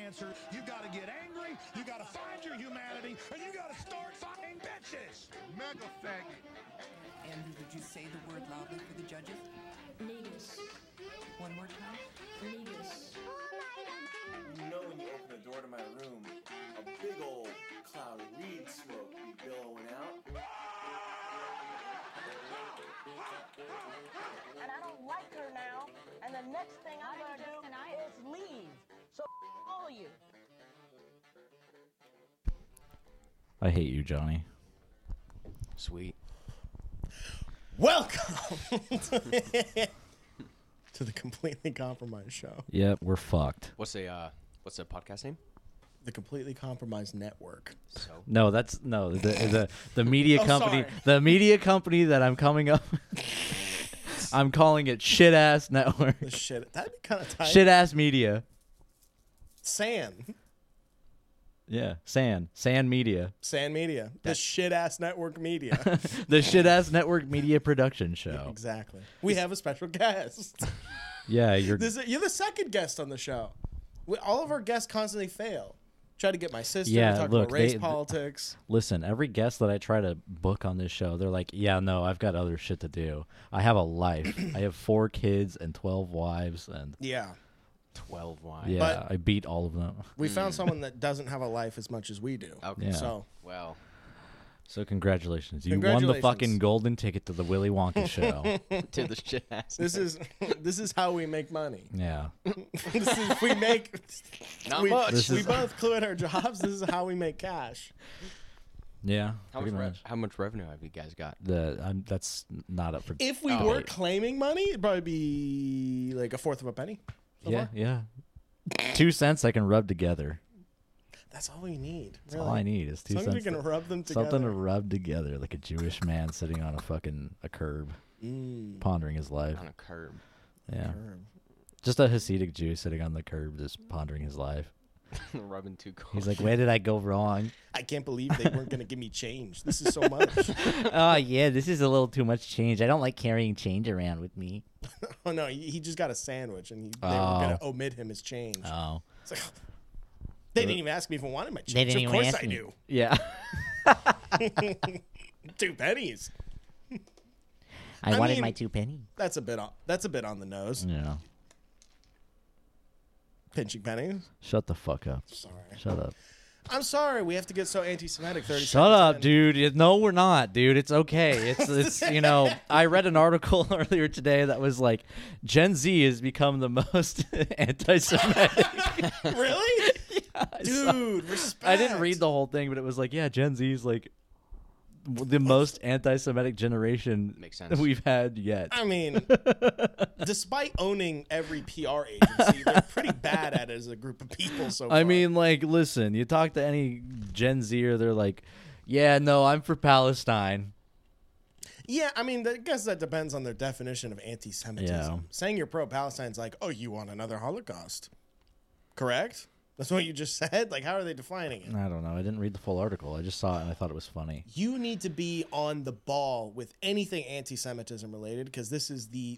answer. You got to get angry, you got to find your humanity, and you got to start fucking bitches. Mega faggot. Andrew, would you say the word loudly for the judges? Negus. One more time. Negus. You know when you open the door to my room, a big old cloud of weed smoke be billowing out. And I don't like her now, and the next thing I'm gonna do is leave. So all of you. I hate you, Johnny. Sweet. Welcome to the Completely Compromised Show. Yep, we're fucked. What's the podcast name? The Completely Compromised Network. So No, that's the media Oh, company. sorry. The media company that I'm coming up. I'm calling it Shit Ass Network. The shit. That'd be kind of tight. Shit Ass Media. San. Yeah, San Media. San Media. The shit ass network media. The Shit Ass Network Media Production Show. Exactly. We have a special guest. Yeah, you're You're the second guest on the show. All of our guests constantly fail. Try to get my sister. Yeah, Talk look, about race they- politics. Listen, every guest that I try to book on this show, they're like, yeah, no, I've got other shit to do. I have a life. I have 4 kids and 12 wives, and Yeah. 12 wine. yeah, But- I beat all of them. We found someone that doesn't have a life as much as we do. Okay. Yeah. So Well, So congratulations. You won the Congratulations. fucking golden ticket to the Willy Wonka show. to the shit ass. this is how we make money. Yeah. We make Not we, much. This we is- both quit our jobs. This is how we make cash. Yeah. How pretty much, much. how much revenue have you guys got? That's not up for If we were claiming money, it'd probably be like a fourth of a penny. So Yeah, far. yeah. 2 cents I can rub together. That's all we need. That's all I need is 2 Something cents. we can rub them together. Something to rub together, like a Jewish man sitting on a curb, pondering his life. On a curb. Yeah. Curb. Just a Hasidic Jew sitting on the curb, just pondering his life. Rubbing 2 coals. He's like, where did I go wrong? I can't believe they weren't going to give me change. This is so much. Oh, yeah, this is a little too much change. I don't like carrying change around with me. Oh, no. He just got a sandwich, and they were Oh. going to omit him as change. Oh. It's like, they didn't even ask me if I wanted my change. They didn't Of even course ask I me. do. Yeah. 2 pennies. I I wanted mean- my 2 pennies. That's a bit on the nose. Yeah. Pinching pennies. Shut the fuck up. Sorry. Shut up. I'm sorry we have to get so anti-Semitic 30 Shut seconds up, in. dude. No, we're not, dude. It's okay. It's you know, I read an article earlier today that was like Gen Z has become the most anti-Semitic. Really? I saw- Dude, respect. I didn't read the whole thing, but it was like, yeah, Gen Z is like the most anti-Semitic generation Makes sense. that we've had yet. I mean, despite owning every PR agency, they're pretty bad at it as a group of people so far. I mean, like, listen, you talk to any Gen Zer, they're like, yeah, no, I'm for Palestine. yeah, I mean, I guess that depends on their definition of anti-Semitism. Yeah. Saying you're pro-Palestine is like, oh, you want another Holocaust. Correct? That's what you just said? Like, how are they defining it? I don't know. I didn't read the full article. I just saw it and I thought it was funny. You need to be on the ball with anything anti-Semitism related because this is the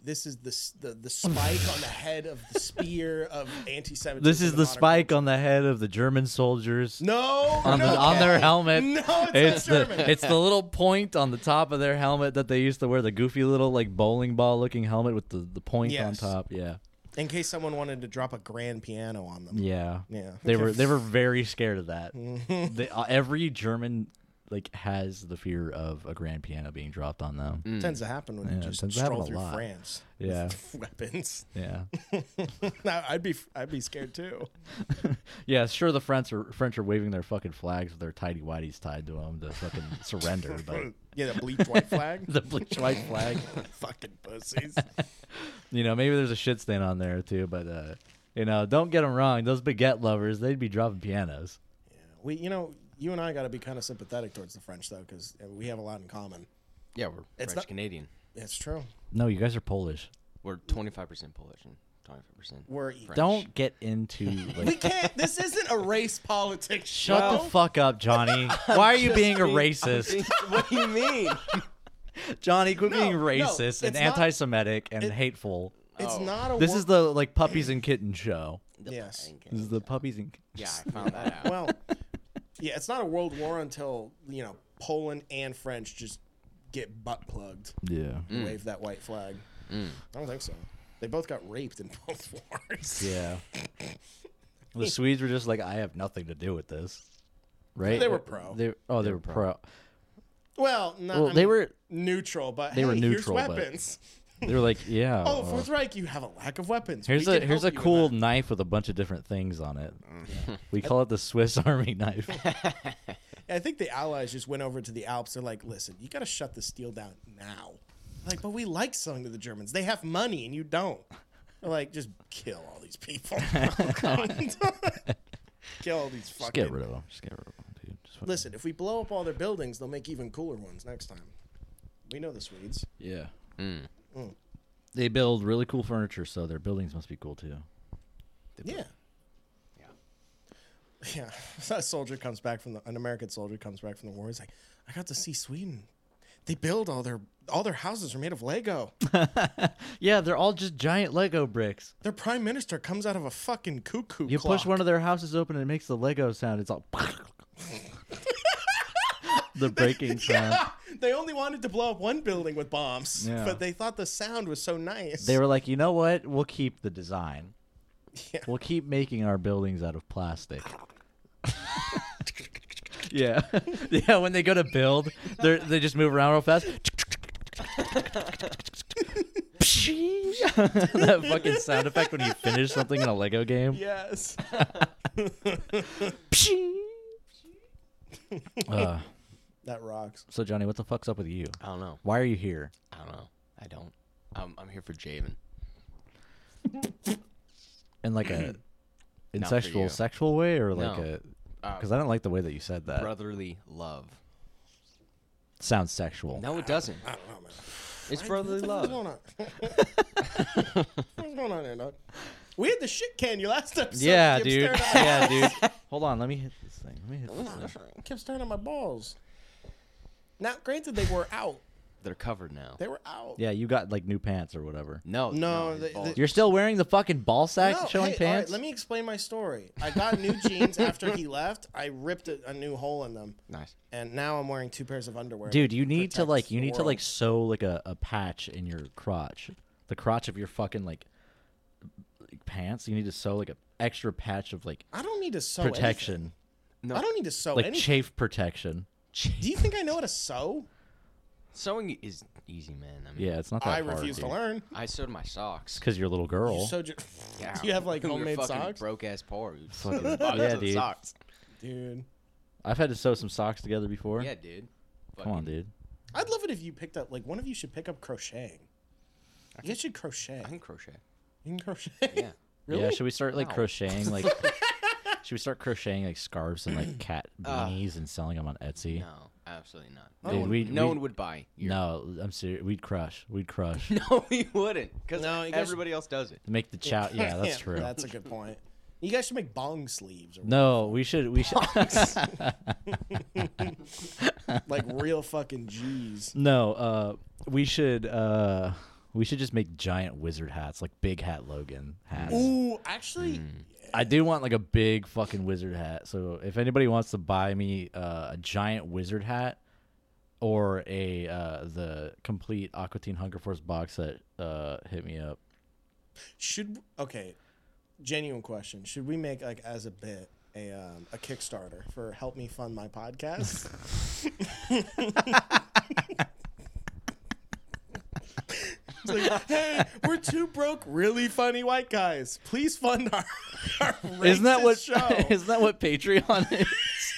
spike on the head of the spear of anti-Semitism. This is in the modern spike culture. on the head of the German soldiers. No, On, no, on their helmet. No, it's not German. it's the little point on the top of their helmet that they used to wear, the goofy little like bowling ball looking helmet with the point on Yes. top. Yeah. In case someone wanted to drop a grand piano on them. Yeah. Yeah. They were very scared of that. Every German like has the fear of a grand piano being dropped on them. Tends to happen when Yeah, you it just tends to happen stroll a through lot. France. Yeah. With weapons. Yeah. No, I'd be scared too. Yeah, sure the French are waving their fucking flags with their tidy whities tied to them to fucking surrender, but Yeah, the bleach white flag. the bleach white flag. Fucking pussies. You know, maybe there's a shit stain on there too, but you know, don't get them wrong. Those baguette lovers, they'd be dropping pianos. You and I got to be kind of sympathetic towards the French though, because we have a lot in common. Yeah, we're It's French not- Canadian. It's true. No, you guys are Polish. We're 25% Polish and 25%. We're French. Don't get into we like. can't. This isn't a race politics show. Shut the fuck up, Johnny. Why are you being a racist? What do you mean? Johnny, quit being No, racist and it's not- anti-Semitic and hateful. It's not a. This war- is the like puppies and kittens show. Yes. This is the puppies and Yeah, I found that out. Well, yeah, it's not a world war until Poland and French just get butt plugged. yeah. And wave that white flag. I don't think so. They both got raped in both wars. Yeah. The Swedes were just like, I have nothing to do with this. Right? They were pro. They were pro. Well, They were neutral, but they were hey, neutral, here's but- weapons. they were like, yeah. Oh, Fourth Reich, you have a lack of weapons. Here's We a can here's a help you with cool that. knife with a bunch of different things on it. We call it the Swiss Army knife. I think the Allies just went over to the Alps. They're like, listen, you got to shut the steel down now. Like, but we like selling to the Germans. They have money and you don't. They're like, just kill all these people. Kill all these fucking. Just get rid of them. Just get rid of them, dude. Just fucking- Listen, if we blow up all their buildings, they'll make even cooler ones next time. We know the Swedes. Yeah. Mm. They build really cool furniture, so their buildings must be cool too. Yeah. Yeah. A soldier comes back from an American soldier comes back from the war. He's like, I got to see Sweden. They build all their houses are made of Lego. Yeah, they're all just giant Lego bricks. Their prime minister comes out of a fucking cuckoo You clock. push one of their houses open and it makes the Lego sound. It's all the breaking sound. Yeah, they only wanted to blow up one building with bombs, Yeah. but they thought the sound was so nice. They were like, you know what? We'll keep the design. Yeah. We'll keep making our buildings out of plastic. Yeah. Yeah, when they go to build, they just move around real fast. That fucking sound effect when you finish something in a Lego game. Yes. That rocks. So Johnny, what the fuck's up with you? I don't know. Why are you here? I don't know. I don't. I'm here for Javen. In like a Not for you. sexual way, or like No. because I don't like the way that you said that. Brotherly love. Sounds sexual. No, it doesn't. I don't know, man. It's brotherly What's love. going on? What's going on here, dog? We had the shit can you last episode. Yeah, You kept dude. staring at Yeah, dude. Hold on, let me hit this thing. I kept staring at my balls. Now, granted, they were out. They're covered now. They were out. Yeah, you got like new pants or whatever. No, No, his they- balls- You're still wearing the fucking ball sack No, showing hey, all right, pants? let me explain my story. I got new jeans after he left. I ripped a new hole in them, nice. and now I'm wearing 2 pairs of underwear. Dude, you need to Protects like the world. sew like a patch in your crotch. The crotch of your fucking like pants. You need to sew like an extra patch of like I don't need to sew protection. anything. No, I don't need to sew Like anything. chafe protection. Do you think I know how to sew? sewing is easy, man. I mean, Yeah, it's not that I hard. refuse to dude. learn. I sewed my socks. Because you're a little girl. You sewed your... Yeah. Do you have like We were homemade fucking socks? Broke ass poor. We Fucking- bought yeah, some dude. Socks. Dude, I've had to sew some socks together before. Yeah, dude. Come on, dude. I'd love it if you picked up, like, one of you should pick up crocheting. You guys should crochet. I can crochet. You can crochet? Yeah. Really? Yeah, should we start like Ow. crocheting like should we start crocheting like scarves and like cat beanies and selling them on Etsy? No, absolutely not. Dude, no one would buy. No, I'm serious. We'd crush. No, we wouldn't. Because No, you guys- everybody else does it. Make the chow. Yeah, that's true. That's a good point. You guys should make bong sleeves. Or No, we should. like real fucking G's. No, we should just make giant wizard hats, like Big Hat Logan hats. Ooh, actually, I do want like a big fucking wizard hat. So if anybody wants to buy me a giant wizard hat or the complete Aqua Teen Hunger Force box set, hit me up. okay, genuine question. Should we make, like, as a bit, a Kickstarter for help me fund my podcast? It's like, hey, we're 2 broke, really funny white guys. Please fund our Isn't that what? show. Isn't that what Patreon is?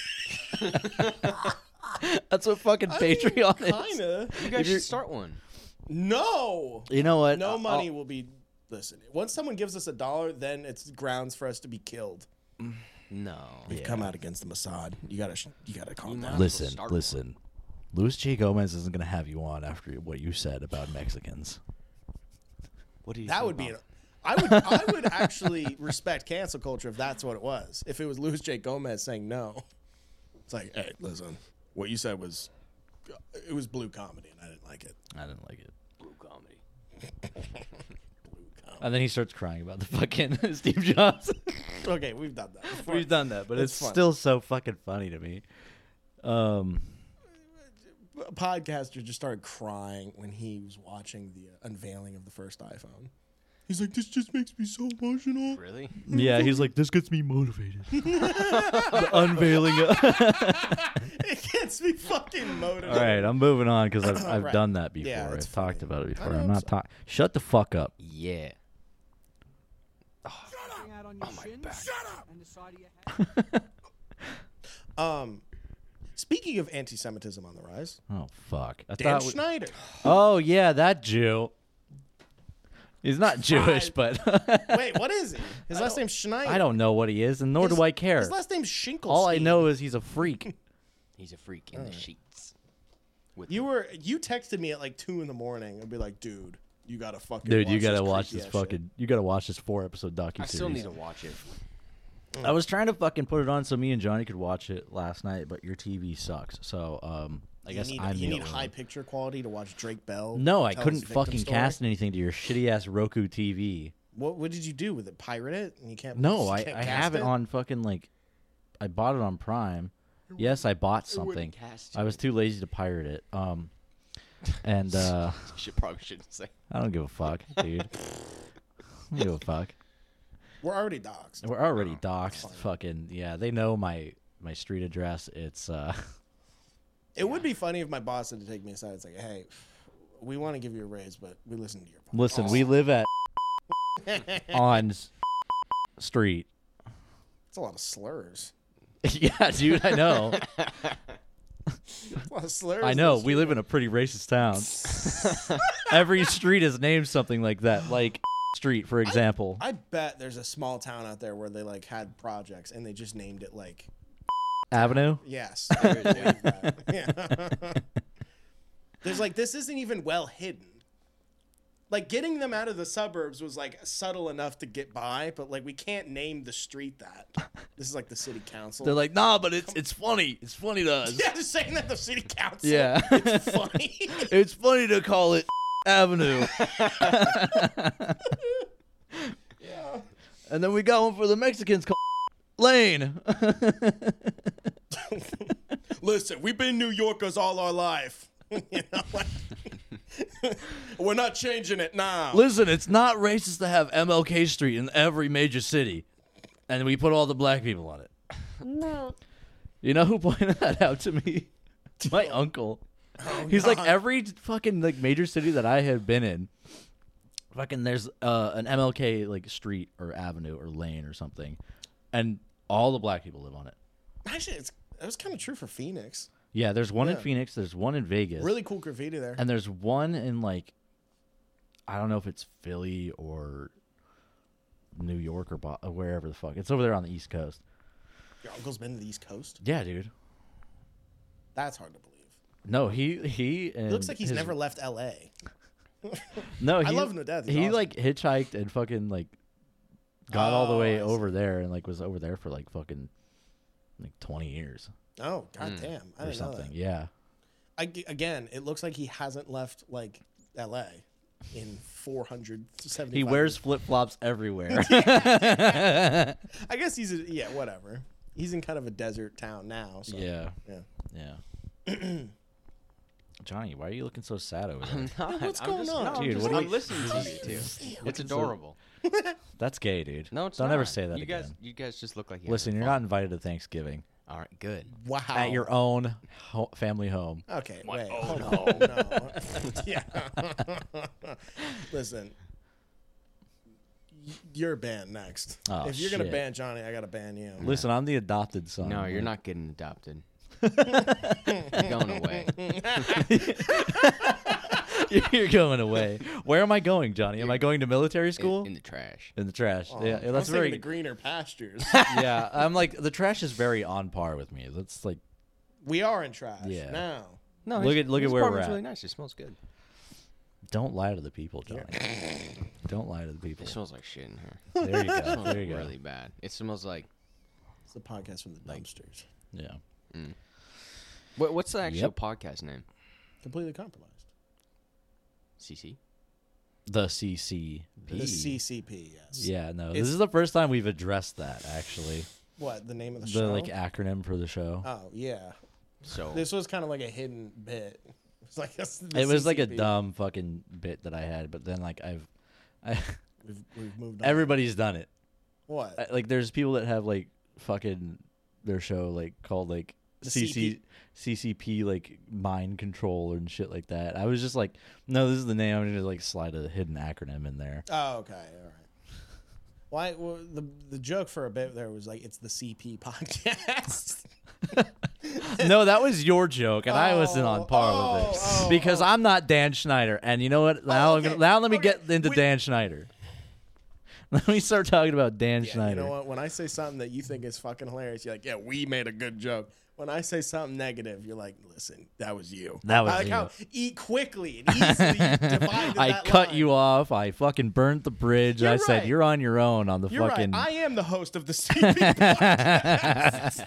That's what fucking Patreon is. Kinda. You guys should start one. No. You know what? No money will be. Listen, once someone gives us $1, then it's grounds for us to be killed. No. We've come out against the Mossad. You gotta calm down. Listen, Start listen. Luis J. Gomez isn't gonna have you on after what you said about Mexicans. What do you? That think would be. about- I would actually respect cancel culture if that's what it was. If it was Luis J. Gomez saying no, it's like, hey, listen, what you said was, it was blue comedy, and I didn't like it. I didn't like it. blue comedy. Blue And then he starts crying about the fucking Steve Jobs. Okay, we've done that. Before. We've done that, but it's funny. still so fucking funny to me. A podcaster just started crying when he was watching the unveiling of the first iPhone. He's like, this just makes me so emotional. Really? Yeah, he's like, this gets me motivated. The unveiling. It gets me fucking motivated. All right, I'm moving on because I've Right. done that before. Yeah, it's I've talked funny. about it before. know, I'm not talking. Shut the fuck up. Yeah. Speaking of anti-Semitism on the rise, Oh fuck. I Dan thought. Schneider. Oh yeah, that Jew. He's not Jewish, but Wait, what is he? His last name's Schneider. I don't know what he is, and nor do I care. His last name's Schinkelstein. All I know is he's a freak. He's a freak in the sheets. With You texted me at like 2 a.m. and be like, dude, you gotta fucking Dude, you watch gotta this watch creepy this ass fucking. You gotta watch this 4-episode docu I still series. need to watch it. I was trying to fucking put it on so me and Johnny could watch it last night, but your TV sucks. So I shit. guess you I'm the need only high one. picture quality to watch Drake Bell. No, I tell couldn't his victim fucking story? cast anything to your shitty ass Roku TV. What did you do with it? Pirate it? And you can't. No, you I can't have cast it on fucking like. I bought it on Prime. Yes, I bought something. cast I was too lazy to pirate it. And Probably shouldn't say. I don't give a fuck, dude. I don't give a fuck. We're already doxxed. We're already doxxed. Fucking yeah, they know my street address. It's It would be funny if my boss had to take me aside. It's like, hey, we want to give you a raise, but we listen to your podcast. listen. We live at on street. It's a lot of slurs. Yeah, dude, I know. A lot of slurs. I know. We live in a pretty racist town. Every street is named something like that, like street, for example. I bet there's a small town out there where they like had projects and they just named it like Avenue. yes. I believe that. Yeah. There's like this isn't even well hidden. Like getting them out of the suburbs was like subtle enough to get by, but like we can't name the street that. This is like the city council. They're like, nah, but it's funny. It's funny to us. yeah, just saying that the city council. Yeah. It's funny. It's funny to call it Avenue. Yeah. And then we got one for the Mexicans called Lane. Listen, we've been New Yorkers all our life. You know, like, we're not changing it now. Listen, it's not racist to have MLK Street in every major city. And we put all the black people on it. No. You know who pointed that out to me? My uncle. He's like, every fucking like major city that I have been in, fucking there's an MLK like street or avenue or lane or something. And all the black people live on it. Actually, that was kind of true for Phoenix. Yeah, there's one in Yeah. Phoenix, there's one in Vegas. Really cool graffiti there. And there's one in like, I don't know if it's Philly or New York or wherever the fuck. It's over there on the East Coast. Your uncle's been to the East Coast? Yeah, dude. That's hard to believe. No, he and It looks like he's his- never left L.A. No, I he, love him to death. He's He awesome. like hitchhiked and fucking like got all the way I see. over there and like was over there for like fucking like 20 years Oh, goddamn. I or didn't know something. that. Yeah. Again, it looks like he hasn't left like L.A. in 470. He wears flip-flops everywhere. I guess yeah, whatever. He's in kind of a desert town now. So. Yeah. Yeah. Yeah. Johnny, why are you looking so sad over there? What's going on? Dude, what are I'm you- listening to you too. It's adorable. That's gay, dude. No, it's Don't not. ever say that you again. guys, you guys just look like you. Listen, having you're fun. not invited to Thanksgiving All right, good. Wow. at your own family home. Okay, wait. Oh, Hold no. on. No. Yeah. Listen. You're banned next. Oh, if you're going to shit. ban Johnny, I got to ban you. Listen, I'm the adopted son. No, you're Like, not getting adopted. You're going away. You're going away. Where am I going, Johnny? Am I going to military school? In the trash. In the trash. Oh, Yeah, I that's was thinking very. the greener pastures. Yeah, I'm like the trash is very on par with me. That's like, We are in trash Yeah. now. No, Look his- at- look at his where we're apartment's at. really nice. It smells good. don't lie to the people, Johnny. Don't lie to the people. It smells like shit in here. There you It go. smells There you go. really bad. It smells like It's the podcast from the dumpsters. Yeah. what's the actual Yep. podcast name? Completely compromised. CC. The CCP. The CCP, yes. Yeah, no. It's- This is the first time we've addressed that, actually. What, the name of the The show? like acronym for the show. Oh, yeah. So This was kind of like a hidden bit. It was like It was like a CCP. dumb fucking bit that I had, but then like We've moved on. everybody's done it. What? Like there's people that have like fucking their show like called like The CCP like mind control and shit like that. I was just like, no, this is the name. I'm gonna like slide a hidden acronym in there. Oh, okay. All right. Why? Well, the joke for a bit there was like, it's the CP podcast. No, that was your joke, and I wasn't on par with it because I'm not Dan Schneider. And you know what? Now, okay. now let me Okay. get into Wait. Dan Schneider. Let me start talking about Dan Yeah, Schneider. you know what? When I say something that you think is fucking hilarious, you're like, yeah, we made a good joke. When I say something negative, you're like, listen, that was you. That was I like you. how quickly and easily you divided I that cut line. you off. I fucking burnt the bridge. You're I said right. you're on your own on the You're fucking. right. I am the host of the CP podcast.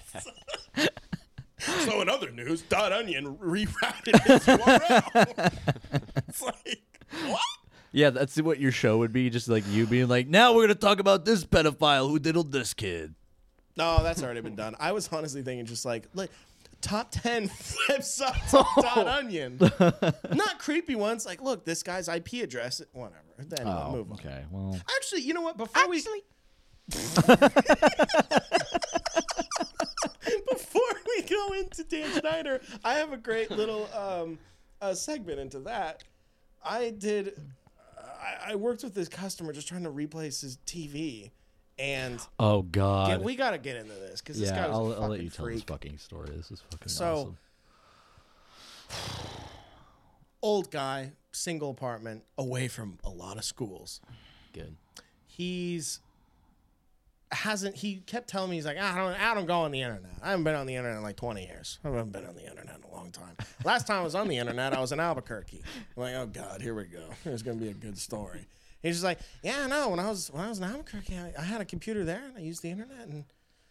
So in other news, Onion rerouted his URL. It's like, what? Yeah, that's what your show would be. Just like you being like, now we're gonna talk about this pedophile who diddled this kid. No, that's already been done. I was honestly thinking just like top 10 websites on Onion. Not creepy ones. Like, look, this guy's IP address. Whatever. Then move on. Okay. Well, Actually, you know what? Before we go into Dan Schneider, I have a great little segment into that. I worked with this customer just trying to replace his TV, and oh god. we got to get into this because this Yeah, guy was I'll a fucking let you tell this freak. fucking story. This is fucking So, awesome. Old guy, single apartment, away from a lot of schools. good. He kept telling me, he's like, I don't go on the internet. I haven't been on the internet in like 20 years. I haven't been on the internet in a long time. Last time I was on the internet, I was in Albuquerque. I'm like, oh God, here we go. There's gonna be a good story. He's just like, yeah, no. When I was in Albuquerque, I had a computer there and I used the internet, and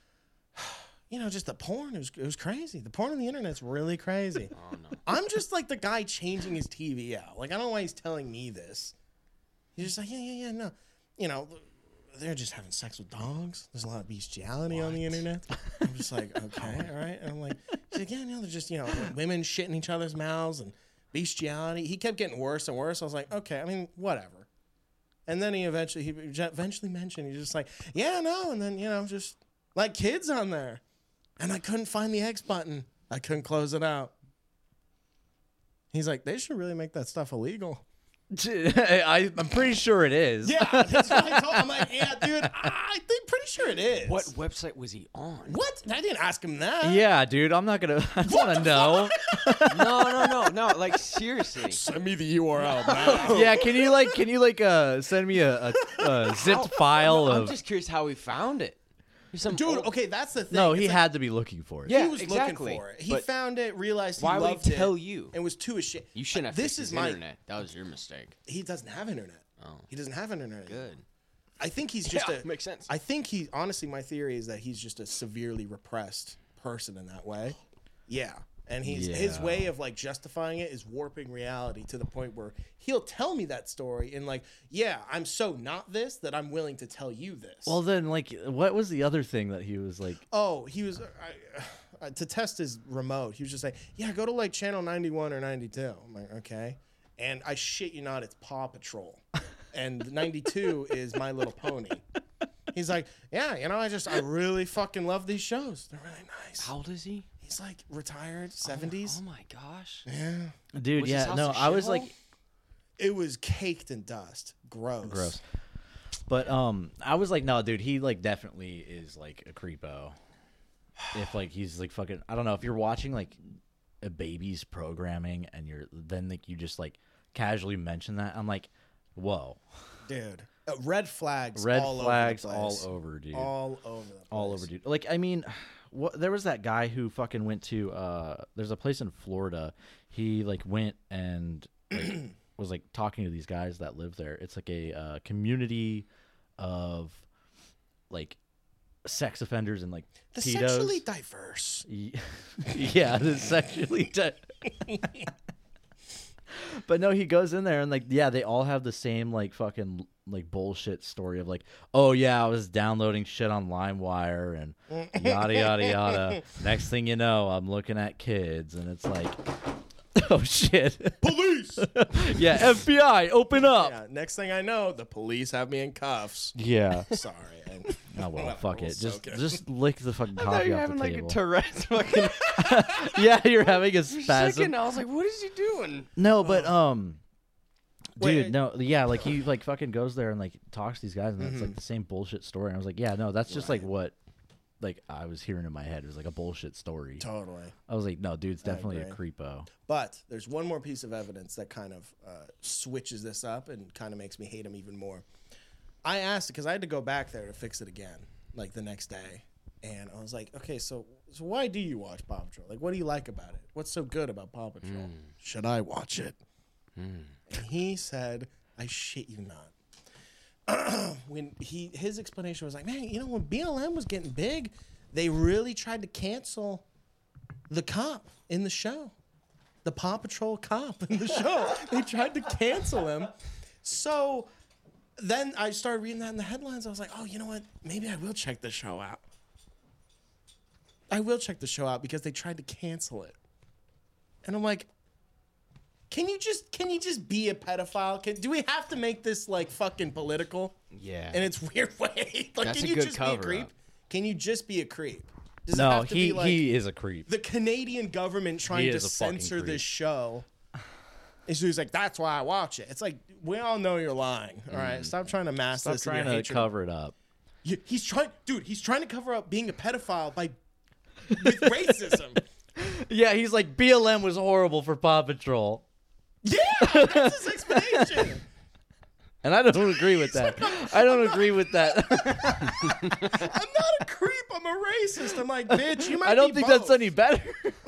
you know, just the porn. It was crazy. The porn on the internet's really crazy. Oh no. I'm just like the guy changing his TV out. Like, I don't know why he's telling me this. He's just like, yeah, no. You know, they're just having sex with dogs. There's a lot of bestiality on the internet. I'm just like, okay, all right. And I'm like, he's like, yeah, no, they're just, you know, women shitting each other's mouths and bestiality. He kept getting worse and worse. I was like, okay, I mean, whatever. And then he eventually mentioned, he's just like, yeah, no. And then, you know, just like kids on there. And I couldn't find the X button. I couldn't close it out. He's like, they should really make that stuff illegal. I'm pretty sure it is. Yeah, that's what I told him. I'm like, yeah, dude, I think pretty sure it is. What website was he on? What? I didn't ask him that. Yeah, dude. I'm not gonna. I want to know. No. Like seriously. Send me the URL now. Yeah, can you send me a zipped file I'm of? just curious how he found it. He's some Dude, old- okay, that's the thing. No, It's he like, had to be looking for it. Yeah, he was exactly. looking for it. He But found it, realized he why would loved he it, tell you? and was too ashamed. You shouldn't have This fixed is his my internet. That was your mistake. He doesn't have internet. Oh. He doesn't have internet. Good. I think he's just Yeah, makes sense. I think he honestly, my theory is that he's just a severely repressed person in that way. Yeah. And his Yeah. way of like justifying it is warping reality to the point where he'll tell me that story and like, yeah, I'm so not this that I'm willing to tell you this. Well, then, like, what was the other thing that he was like? Oh, he was to test his remote. He was just like, yeah, go to like channel 91 or 92. I'm like, okay. And I shit you not, it's Paw Patrol. And 92 is My Little Pony. He's like, yeah, you know, I really fucking love these shows. They're really nice. How old is he? He's like retired, 70s. Oh my gosh. Yeah. Dude, Was his yeah, house no, a I was shithole? like, It was caked in dust. Gross. but I was like, no, dude, he like definitely is like a creepo. If like he's like fucking, I don't know, if you're watching like a baby's programming and then like you just like casually mention that, I'm like, whoa, Dude. Red flags. red all flags over the all place. over, dude, All over the place. all over, dude. Like, I mean, there was that guy who fucking went to there's a place in Florida. He like went and like, was like talking to these guys that live there. It's like a community of like sex offenders and like The pedos. sexually diverse. Yeah, the sexually But no, he goes in there and like, yeah, they all have the same like fucking like bullshit story of like, oh yeah, I was downloading shit on LimeWire and yada yada yada. Next thing you know, I'm looking at kids and it's like, oh shit, Police. yeah, FBI, open up. Yeah, next thing I know, the police have me in cuffs. Yeah. Sorry. Oh well, fuck it. so good. Just lick the fucking I thought coffee you were off having the like table. a Tourette's fucking Yeah, you're having a second. spasm. I was like, what is he doing? No, but Wait, dude, no, yeah, like he like fucking goes there and like talks to these guys and it's Mm-hmm. like the same bullshit story. And I was like, yeah, no, that's just like what like I was hearing in my head. It was like a bullshit story. Totally. I was like, no, dude's definitely a agree. creepo. But there's one more piece of evidence that kind of switches this up and kind of makes me hate him even more. I asked because I had to go back there to fix it again, like the next day, and I was like, okay, so why do you watch Paw Patrol? Like, what do you like about it? What's so good about Paw Patrol? Should I watch it? And he said, I shit you not. When his explanation was like, man, you know, when BLM was getting big, they really tried to cancel the cop in the show. The Paw Patrol cop in the show. They tried to cancel him. So then I started reading that in the headlines. I was like, oh, you know what? Maybe I will check the show out. I will check the show out because they tried to cancel it. And I'm like, can you just be a pedophile? Do we have to make this like fucking political? Yeah. In its weird way. Like, That's can a you good just be a cover creep? up. Can you just be a creep? Does it No, have to be like he is a creep. the Canadian government trying He to is a fucking censor creep. this show? And so he's like, that's why I watch it. It's like, we all know you're lying. All right, stop trying to mask Stop this. in trying your to hatred. cover it up. He's trying to cover up being a pedophile with racism. Yeah, he's like BLM was horrible for Paw Patrol. Yeah, that's his explanation. And I don't agree with that. I don't agree with that. I'm not a creep. I'm a racist. I'm like, bitch, you might. I don't be think both. that's any better.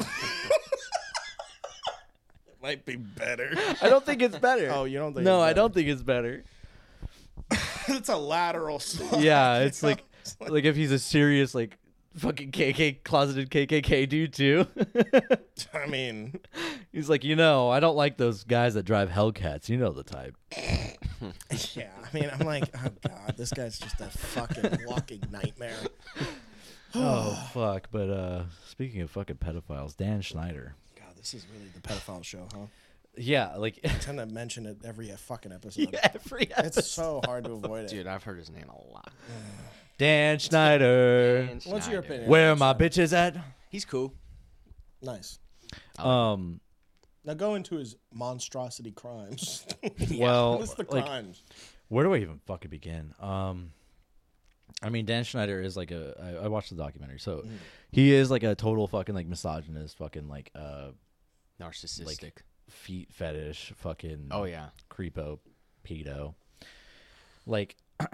Might be better. I don't think it's better. Oh, you don't think? No, it's I better. don't think it's better. It's a lateral slide. Yeah, it's like if he's a serious like fucking closeted KKK dude too. I mean, He's like, I don't like those guys that drive Hellcats. You know the type. yeah. I mean, I'm like, oh god, this guy's just a fucking walking nightmare. Oh fuck! But speaking of fucking pedophiles, Dan Schneider. God, this is really the pedophile show, huh? Yeah, like I tend to mention it every fucking episode. every episode. It's so hard to avoid it. Dude, I've heard his name a lot. Dan Schneider. Dan What's your Schneider. opinion? Where my bitches at? He's cool. Nice. Now go into his monstrosity crimes. well, What's the like, crimes? where do I even fucking begin? I mean, Dan Schneider is like I watched the documentary, so he is like a total fucking like misogynist, fucking like Narcissistic. like feet fetish, fucking Oh, yeah. creepo, pedo. Like,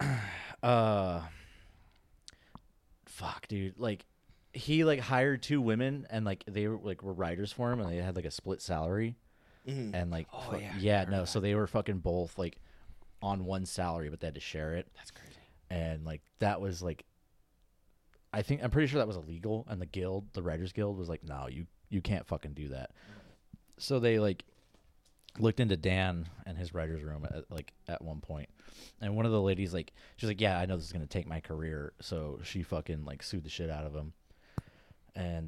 fuck, dude. Like, he like hired two women, and like they were writers for him, and they had like a split salary, and like, yeah, I no, remember so they were fucking both like on one salary, but they had to share it. That's crazy. And like that was like, I'm pretty sure that was illegal, and the Writers Guild was like, no, you can't fucking do that. So they like looked into Dan and his writer's room at one point, and one of the ladies like, she's like, yeah, I know this is gonna take my career, so she fucking like sued the shit out of him. And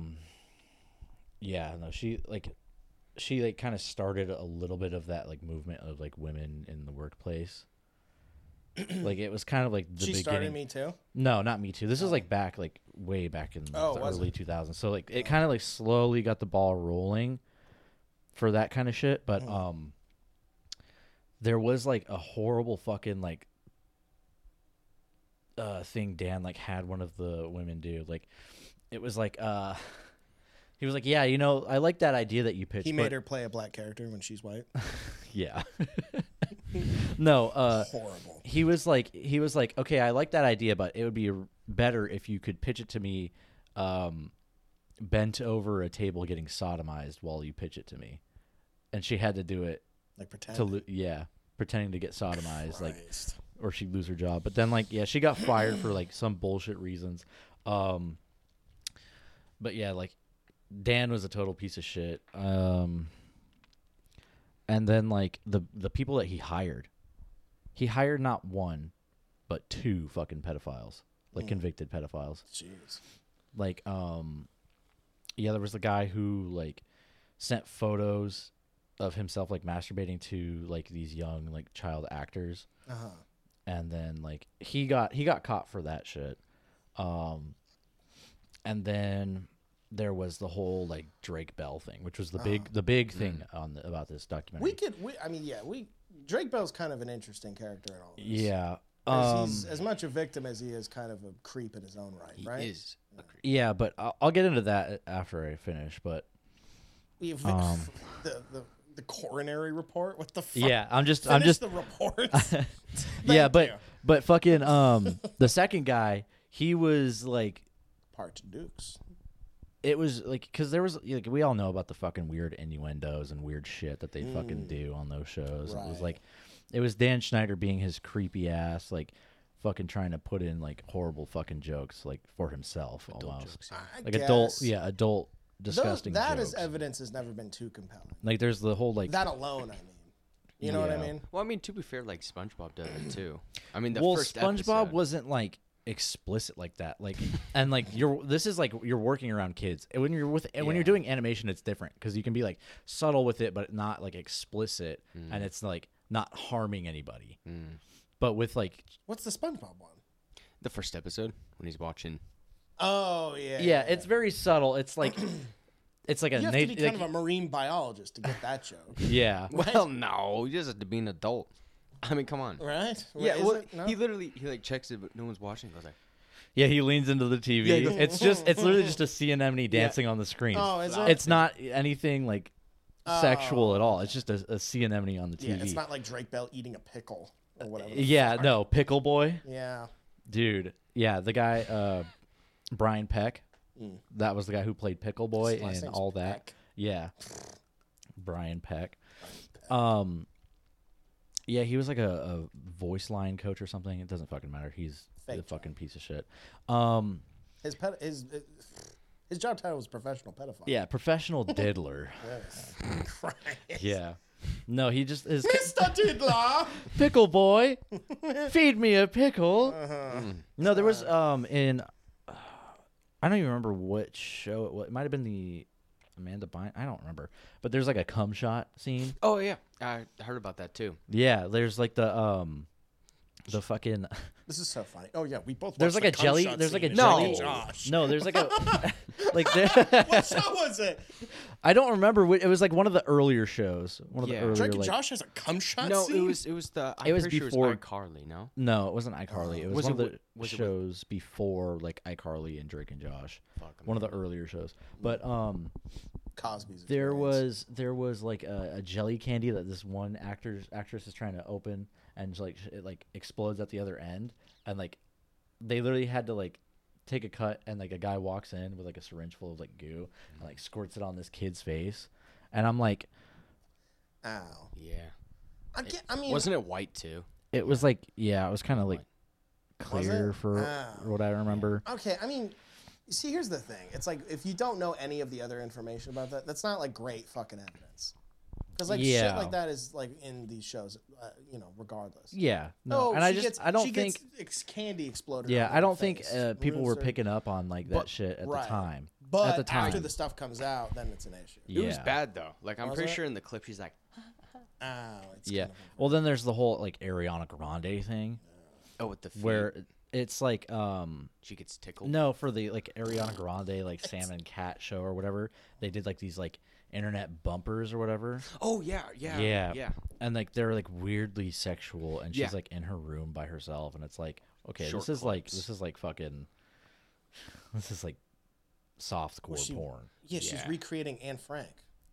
yeah, no, she kind of started a little bit of that like movement of like women in the workplace. Like it was kind of like the She beginning. started Me Too? No, not Me Too. This is like way back in the was early it? 2000s. So like it kind of like slowly got the ball rolling for that kind of shit. But there was like a horrible fucking like thing Dan like had one of the women do. Like it was like he was like, yeah, I like that idea that you pitched. He but made her play a black character when she's white. yeah. No, Horrible. he was like, okay, I like that idea, but it would be better if you could pitch it to me, bent over a table getting sodomized while you pitch it to me, and she had to do it Like pretend. pretending to get sodomized, like, Christ. or she'd lose her job. But then like, yeah, she got fired for like some bullshit reasons. But yeah, like Dan was a total piece of shit. And then like the people that he hired not one, but two fucking pedophiles, like convicted pedophiles. Jeez. Like yeah, there was the guy who like sent photos of himself like masturbating to like these young like child actors. Uh-huh. And then like he got caught for that shit. And then there was the whole like Drake Bell thing, which was the big thing about this documentary. Drake Bell's kind of an interesting character in all this. Yeah. He's as much a victim as he is kind of a creep in his own right, He is a creep. Yeah, but I'll get into that after I finish. But the coronary report. What the fuck? yeah, I'm just the report. yeah, you. but fucking the second guy, he was like Parch Dukes. it was like because there was like we all know about the fucking weird innuendos and weird shit that they fucking do on those shows. Right. It was like it was Dan Schneider being his creepy ass like fucking trying to put in like horrible fucking jokes like for himself almost like adult disgusting That jokes. as evidence has never been too compelling. Like there's the whole like That alone, I mean. You know what I Yeah. mean? Well, I mean, to be fair, like SpongeBob does it too. I mean, the well first SpongeBob episode, wasn't like explicit like that like and like this is like you're working around kids and when you're doing animation it's different because you can be like subtle with it but not like explicit and it's like not harming anybody but with like What's the SpongeBob one? the first episode when he's watching. Oh yeah. yeah it's very subtle it's like it's like You a have to be kind like, of a marine biologist to get that joke, yeah Well, no, you just have to be an adult. I mean, come on. right? Yeah, Is well, it? No? he like checks it, but no one's watching. He goes like, yeah he leans into the TV Yeah, he goes, it's literally just a sea anemone dancing on the screen Oh, is it? it's not anything like sexual at all it's just a sea anemone on the TV Yeah, it's not like Drake Bell eating a pickle or whatever. yeah no Pickle Boy Yeah. dude yeah the guy Brian Peck that was the guy who played Pickle Boy His last and name's all that Peck. yeah Brian Peck yeah he was like a voice line coach or something it doesn't fucking matter he's Fake a job. fucking piece of shit His job title was professional pedophile. yeah professional diddler Christ. yeah no he just is Mr. Diddler. Pickle Boy feed me a pickle no there was in I don't even remember what show it was. It might have been the Amanda Bynes. I don't remember. But there's like a cum shot scene. "Oh yeah, I heard about that too." Yeah, there's like the fucking This is so funny. Oh yeah, we both. there's watched like a the cum jelly shot there's like a scene. jelly Josh. No, there's like a like there, What show was it? I don't remember it was like one of the earlier shows. One of the Yeah. earlier Drake and like Josh has a cum shot No, scene? it was the. I'm It was pretty before- sure it was iCarly. No. No, it wasn't iCarly. It was Was one it of the wi- was it shows before like iCarly and Drake and Josh. Fuck, One of the earlier shows. But Cosby's. there Experience. was like a jelly candy that this one actress is trying to open and like it like explodes at the other end and like they literally had to like take a cut and like a guy walks in with like a syringe full of like goo and like squirts it on this kid's face and I'm like Ow. Yeah. I mean, Wasn't it white too? it was like yeah it was kind of like Was clear it? for what I remember. okay. I mean, see, here's the thing. It's like if you don't know any of the other information about that, that's not like great fucking evidence. Because like shit Yeah. like that is like in these shows, regardless. Yeah, no, and I don't think candy exploded. yeah, on I her don't think face. people were Ruins her- picking up on like that But- shit at right. the time. But at the time, after the stuff comes out, then it's an issue. yeah. It was bad though. Like I'm Was pretty it? sure in the clip she's like, Ow. It's Yeah. kind of Well, then there's the whole like Ariana Grande thing "Oh, with the feet. where it's like she gets tickled." no for the like Ariana Grande like Sam and Cat show or whatever they did like these like internet bumpers or whatever. Oh yeah. Yeah. And like they're like weirdly sexual and she's Yeah. like in her room by herself and it's like okay Short this clips. is like fucking this is like softcore she- porn. Yeah, she's Yeah. recreating Anne Frank.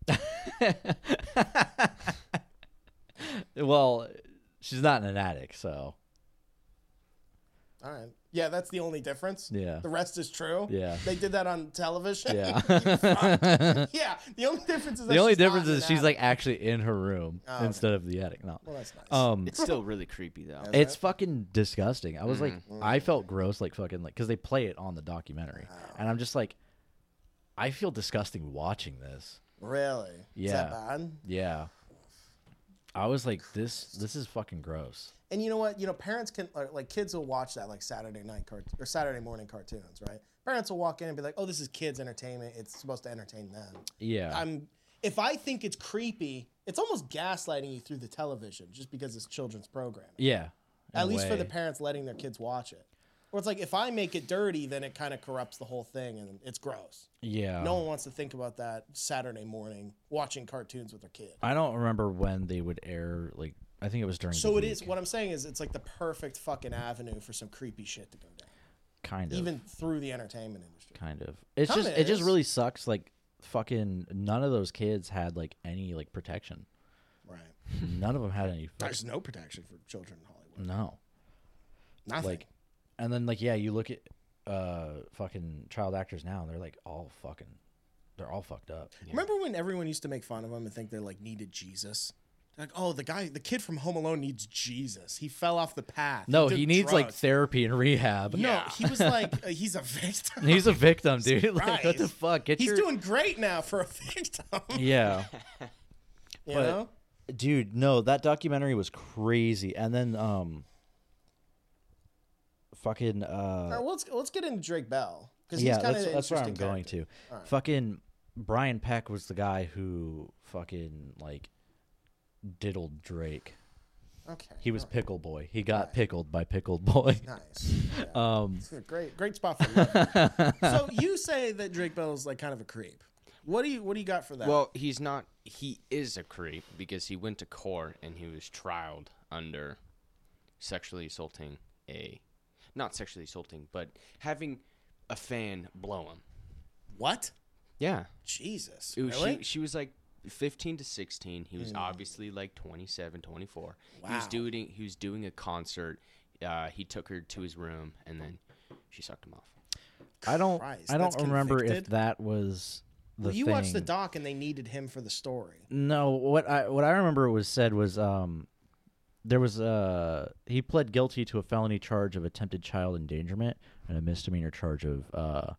Well, she's not an addict, so All right. Yeah, that's the only difference. Yeah. The rest is true. Yeah. They did that on television. yeah. Yeah. The only difference is that The only she's not difference an is she's addict. like actually in her room okay. instead of the attic. No. Well, that's nice. It's still really creepy though. It's fucking disgusting. I was like, I felt gross, like fucking, like, because they play it on the documentary, and I'm just like, I feel disgusting watching this. Really? Is Yeah. that bad? Yeah, I was like, this is fucking gross. And you know what? You know, parents can like kids will watch that like Saturday morning cartoons, right? Parents will walk in and be like, "Oh, this is kids entertainment. It's supposed to entertain them." Yeah. If I think it's creepy, it's almost gaslighting you through the television just because it's children's programming. Yeah. At least for the parents letting their kids watch it. Or it's like if I make it dirty, then it kind of corrupts the whole thing and it's gross. Yeah. No one wants to think about that Saturday morning watching cartoons with their kid. I don't remember when they would air, like, I think it was during So the it week. is, what I'm saying is it's like the perfect fucking avenue for some creepy shit to go down. Kind of. Even through the entertainment industry. Kind of. It just really sucks. Like, fucking none of those kids had, like, any, like, protection. Right. None of them had any. There's no protection for children in Hollywood. No. Nothing. Like, and then, like, yeah, you look at fucking child actors now, and they're, like, they're all fucked up. Yeah. Remember when everyone used to make fun of them and think they, like, needed Jesus? Like, oh, the kid from Home Alone needs Jesus. He fell off the path. No, did he needs drugs. like therapy and rehab. No, he was like, he's a victim. He's a victim, dude. Like, what the Christ. fuck? He's doing great now for a victim. Yeah. You know? Dude, no, that documentary was crazy. And then, fucking, All right, well, let's get into Drake Bell because yeah, he's kind of that's where I'm going to. Right. Fucking Brian Peck was the guy who fucking like diddled Drake. Okay. He was Pickle Boy. He got pickled by Pickled Boy. Nice. Yeah. It's a great spot for love. So you say that Drake Bell is like kind of a creep. What do you got for that? Well, he's not. He is a creep because he went to court and he was trialed under sexually assaulting not sexually assaulting, but having a fan blow him. What? Yeah. Jesus. It was, Really? she was like 15 to 16. He was obviously like 27, 24. Wow. He was doing a concert. He took her to his room and then she sucked him off. I don't that's remember if convicted? that was the Well, you thing. watched the doc and they needed him for the story. No, what I remember was said was there was he pled guilty to a felony charge of attempted child endangerment and a misdemeanor charge of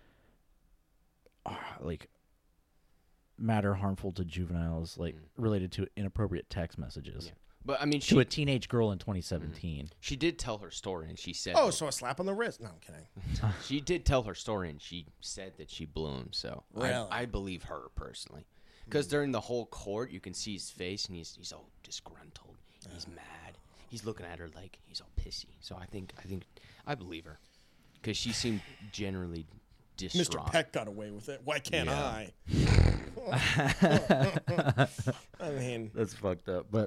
like matter harmful to juveniles, like related to inappropriate text messages. Yeah. But I mean, to a teenage girl in 2017. She did tell her story and she said Oh, so a slap on the wrist? No, I'm kidding. she did tell her story and she said that she blew him. So Really? I believe her personally. Because during the whole court, you can see his face and he's all disgruntled. He's mad. He's looking at her like he's all pissy. So I believe her because she seemed generally distraught. Mr. Peck got away with it. Why can't I? I mean, That's fucked up. But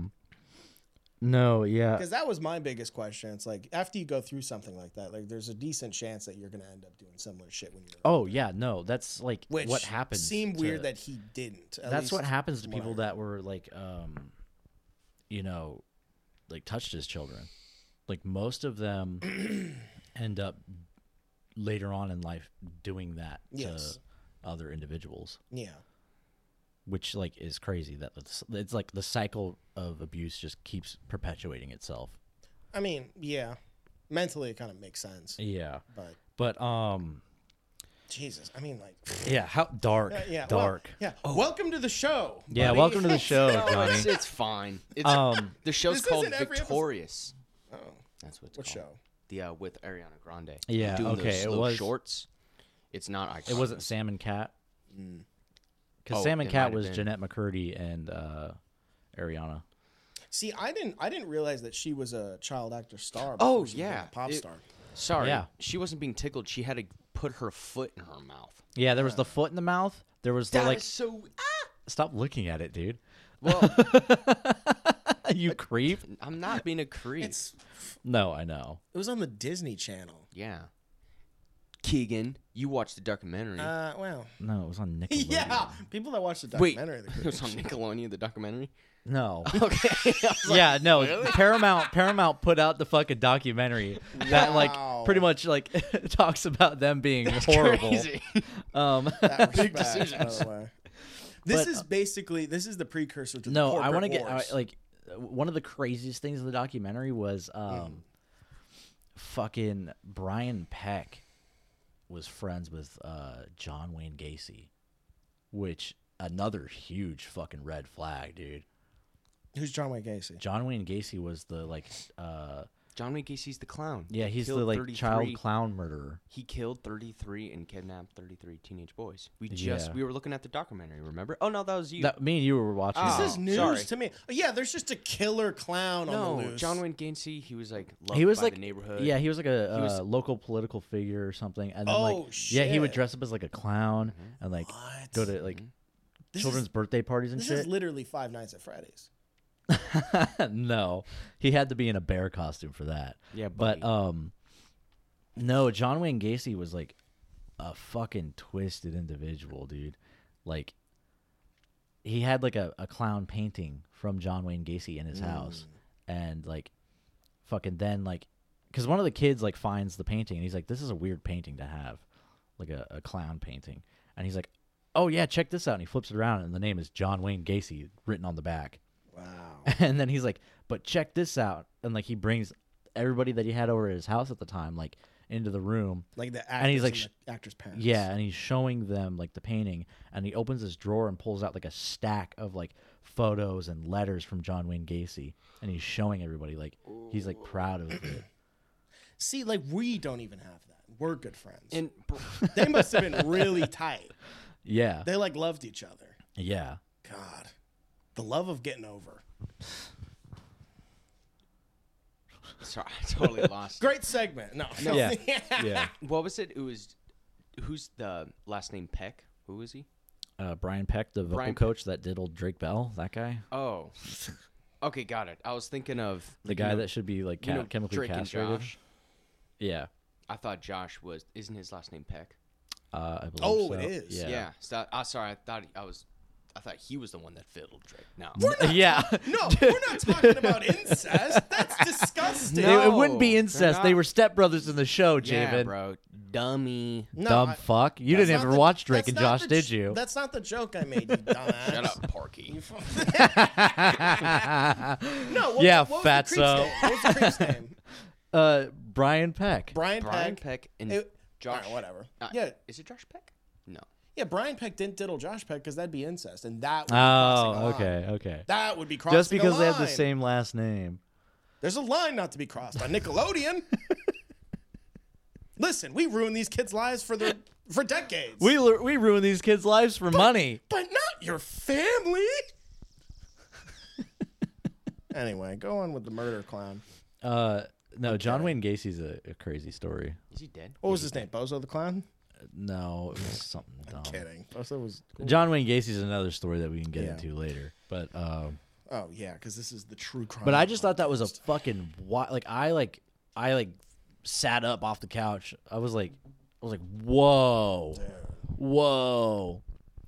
no, yeah. because that was my biggest question. It's like after you go through something like that, like there's a decent chance that you're going to end up doing similar shit when you're. Oh yeah, no, that's like Which what happens. Seemed to- weird that he didn't. At That's least what happens to from what I people heard. that were like, you know, like touched as children. Like most of them end up later on in life doing that Yes. to other individuals, Yeah. which like is crazy. That it's like the cycle of abuse just keeps perpetuating itself. I mean, yeah. Mentally, it kind of makes sense. Yeah, But but Jesus, I mean, like. yeah, how dark, Yeah. dark. Well, yeah. Welcome to the show. Yeah, buddy. welcome to the show, No, Johnny. it's fine. It's, the show's This called isn't every episode. Victorious. Oh, That's what it's what called. show? The with Ariana Grande. Yeah, Doing okay, those it little was- shorts. It's not iconic. It wasn't Sam and Cat. Because Oh, Sam and it Cat might have was been. Jeanette McCurdy and Ariana. See, I didn't realize that she was a child actor star. Oh, before she became yeah. a pop It- star. Sorry. Yeah. She wasn't being tickled. She had to put her foot in her mouth. Yeah, there was the foot in the mouth. There was the That like. is so. Stop looking at it, dude. Well, You creep. I'm not being a creep. No, I know. It was on the Disney Channel. Yeah. Keegan, you watched the documentary. Well, No, it was on Nickelodeon. yeah. People that watch the Wait, documentary, it was on Nickelodeon, the documentary? No. Okay. Yeah, no. Paramount put out the fucking documentary that like Wow. pretty much like talks about them being horrible. Crazy. that Big respect, by decisions. the way. This But, is basically the precursor to No, the I want to corporate get wars. like one of the craziest things of the documentary was fucking Brian Peck was friends with John Wayne Gacy, which another huge fucking red flag, dude. Who's John Wayne Gacy? John Wayne Gacy was the John Wayne Gacy's the clown. yeah, He he's the killed like 33 child clown murderer. He killed 33 and kidnapped 33 teenage boys. Yeah. We were looking at the documentary, remember? Oh no, that was you. That me and you were watching. Oh, This is news sorry. to me. Yeah, there's just a killer clown on no, the loose. John Wayne Gacy, he was like loved He was by like the neighborhood. Yeah, he was like a He was- local political figure or something. And then Oh, yeah, he would shit. dress up as like a clown and like What? go to like This children's is, birthday parties and this shit. is literally Five Nights at Freddy's. No, he had to be in a bear costume for that. Yeah, but buddy. no, John Wayne Gacy was like a fucking twisted individual, dude. Like, he had like a clown painting from John Wayne Gacy in his house, and like, fucking then like, because one of the kids like finds the painting and he's like, "This is a weird painting to have, like a clown painting," and he's like, "Oh yeah, check this out," and he flips it around and the name is John Wayne Gacy written on the back. Wow. And then he's like, "But check this out," and like he brings everybody that he had over at his house at the time like into the room. Like the actors And he's like, the actors' parents. Yeah, and he's showing them like the painting, and he opens his drawer and pulls out like a stack of like photos and letters from John Wayne Gacy, and he's showing everybody like he's like proud of it. See, like we don't even have that. We're good friends. and They must have been really tight. Yeah, They like loved each other. yeah. God. The love of getting over. sorry, I totally lost. Great segment. No. Yeah. Yeah. What was it? It was who's the last name Peck? Who was he? Brian Peck, the vocal Brian coach that diddled Drake Bell, that guy, Oh, okay, got it. I was thinking of the guy that should be like chemically Drake and castrated. Josh. Yeah, I thought Josh was. Isn't his last name Peck? I believe Oh, so. it is. Yeah. So, sorry, I thought he was the one that fiddled Drake. No. Yeah. No, we're not talking about incest. That's disgusting. It wouldn't be No, incest. they're They not. were stepbrothers in the show, Yeah, Javen. bro. Dummy. No, Dumb I- fuck. You that's didn't not ever the- watch Drake that's and not Josh, the did j- you? That's not the joke I made, you dumbass. Shut up, Porky. No, what, Yeah, what was the creep's fatso. name? What was the creep's name? Brian Peck. Brian Brian Peck. Peck and It- Josh. Alright, whatever. Uh, Yeah, Is it Josh Peck? No. yeah. Brian Peck didn't diddle Josh Peck because that'd be incest, and that would be crossing a Oh, line. okay, okay. That would be crossing Just because a they have the line. same last name. There's a line not to be crossed on Nickelodeon. Listen, we ruin these kids' lives for decades. We ruin these kids' lives for money. but not your family. Anyway, go on with the murder clown. No, John Wayne Gacy's a crazy story. Is he dead? What was his name? Bozo the Clown? No, it was something dumb. Kidding. Bozo was cool. John Wayne Gacy's another story that we can get Yeah. into later. But Oh yeah, because this is the true crime. but I just thought that was a podcast. fucking I sat up off the couch. I was like, whoa, whoa.